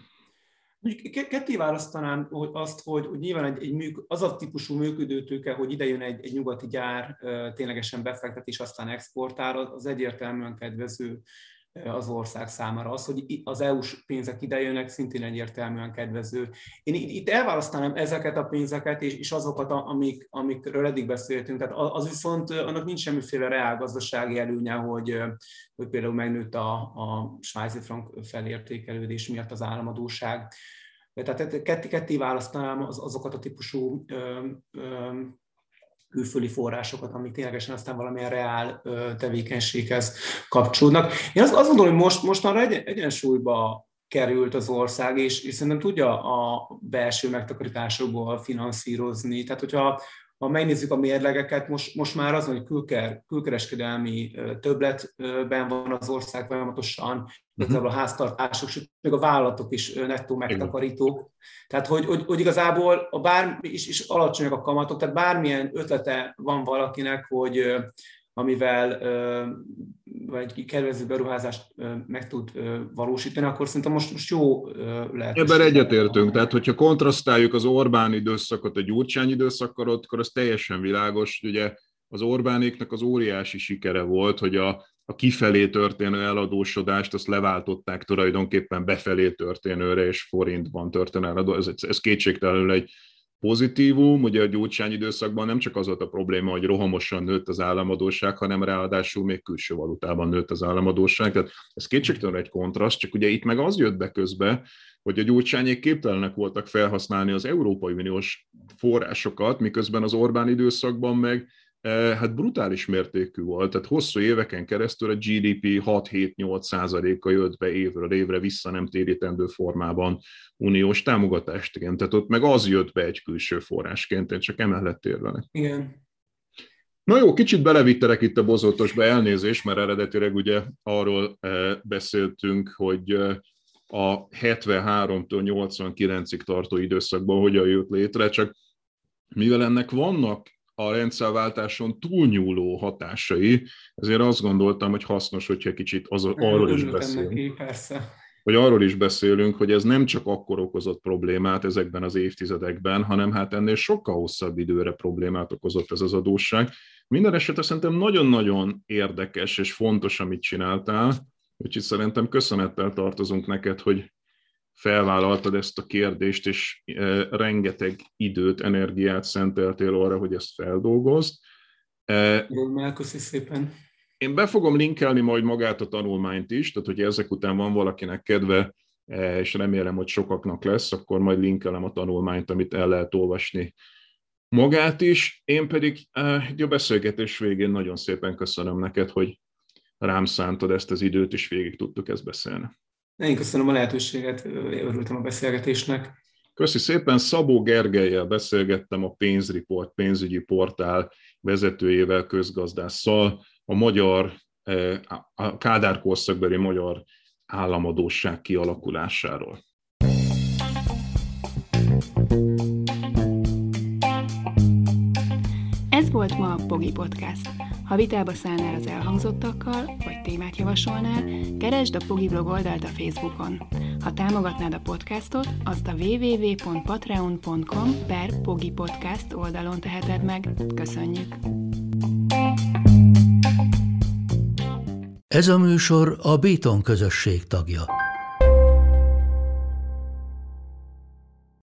Ketté választanám azt, hogy nyilván az a típusú működőtőke, hogy ide jön egy nyugati gyár, ténylegesen befektet és aztán exportál, az egyértelműen kedvező az ország számára. Az, hogy az EU-s pénzek idejönnek, szintén egyértelműen kedvező. Én itt elválasztanám ezeket a pénzeket és azokat, amikről eddig beszéltünk. Tehát az viszont annak nincs semmiféle reálgazdasági előnye, hogy például megnőtt a svájci frank felértékelődés miatt az államadósság. Tehát ketté választanám azokat a típusú külföldi forrásokat, amik ténylegesen aztán valamilyen reál tevékenységhez kapcsolódnak. Én azt gondolom, hogy mostanra egyensúlyba került az ország, és szerintem tudja a belső megtakarításokból finanszírozni. Tehát, hogyha megnézzük a mérlegeket, most már az, hogy külkereskedelmi többletben van az ország folyamatosan, igazából a háztartások, sőt, még a vállalatok is nettó megtakarítók. Tehát, hogy igazából is alacsonyak a kamatok, tehát bármilyen ötlete van valakinek, hogy amivel vagy kedvező beruházást meg tud valósítani, akkor szerintem most jó lehet. Ebben egyetértünk, tehát hogyha kontrasztáljuk az Orbán időszakot a Gyurcsány időszakkal, akkor az teljesen világos, hogy ugye az Orbánéknak az óriási sikere volt, hogy a kifelé történő eladósodást azt leváltották tulajdonképpen befelé történőre és forintban történő eladósodást. Ez kétségtelenül egy pozitívum, ugye a Gyurcsány időszakban nem csak az volt a probléma, hogy rohamosan nőtt az államadósság, hanem ráadásul még külső valutában nőtt az államadósság. Tehát ez kétségtelenül egy kontraszt, csak ugye itt meg az jött be közbe, hogy a Gyurcsányék képtelenek voltak felhasználni az Európai Uniós forrásokat, miközben az Orbán időszakban meg hát brutális mértékű volt, tehát hosszú éveken keresztül a GDP 6-7-8%-a jött be évről évre vissza nem térítendő formában uniós támogatástként, tehát ott meg az jött be egy külső forrásként, én csak emellett érvelek. Igen. Na jó, kicsit belevittelek itt a bozótosba, elnézést, mert eredetileg ugye arról beszéltünk, hogy a 73-től 89-ig tartó időszakban hogyan jött létre, csak mivel ennek vannak a rendszerváltáson túlnyúló hatásai, ezért azt gondoltam, hogy hasznos, hogyha kicsit arról is beszélünk. Hogy arról is beszélünk, hogy ez nem csak akkor okozott problémát ezekben az évtizedekben, hanem hát ennél sokkal hosszabb időre problémát okozott ez az adósság. Minden esetre szerintem nagyon-nagyon érdekes és fontos, amit csináltál, úgyhogy szerintem köszönettel tartozunk neked, hogy felvállaltad ezt a kérdést, és rengeteg időt, energiát szenteltél arra, hogy ezt feldolgozd. Köszi szépen. Én be fogom linkelni majd magát a tanulmányt is, tehát hogy ezek után van valakinek kedve, és remélem, hogy sokaknak lesz, akkor majd linkelem a tanulmányt, amit el lehet olvasni magát is. Én pedig a beszélgetés végén nagyon szépen köszönöm neked, hogy rám szántad ezt az időt, és végig tudtuk ezt beszélni. Én köszönöm a lehetőséget, örültem a beszélgetésnek. Köszi szépen, Szabó Gergellyel beszélgettem, a Pénzreport pénzügyi portál vezetőjével, közgazdásszal, a Kádár korszakbeli magyar államadósság kialakulásáról. Ez volt ma a Pogi Podcast. Ha vitába szállnál az elhangzottakkal, vagy témát javasolnál, keresd a Pogi blog oldalt a Facebookon. Ha támogatnád a podcastot, azt a www.patreon.com/pogipodcast oldalon teheted meg. Köszönjük! Ez a műsor a Béton közösség tagja.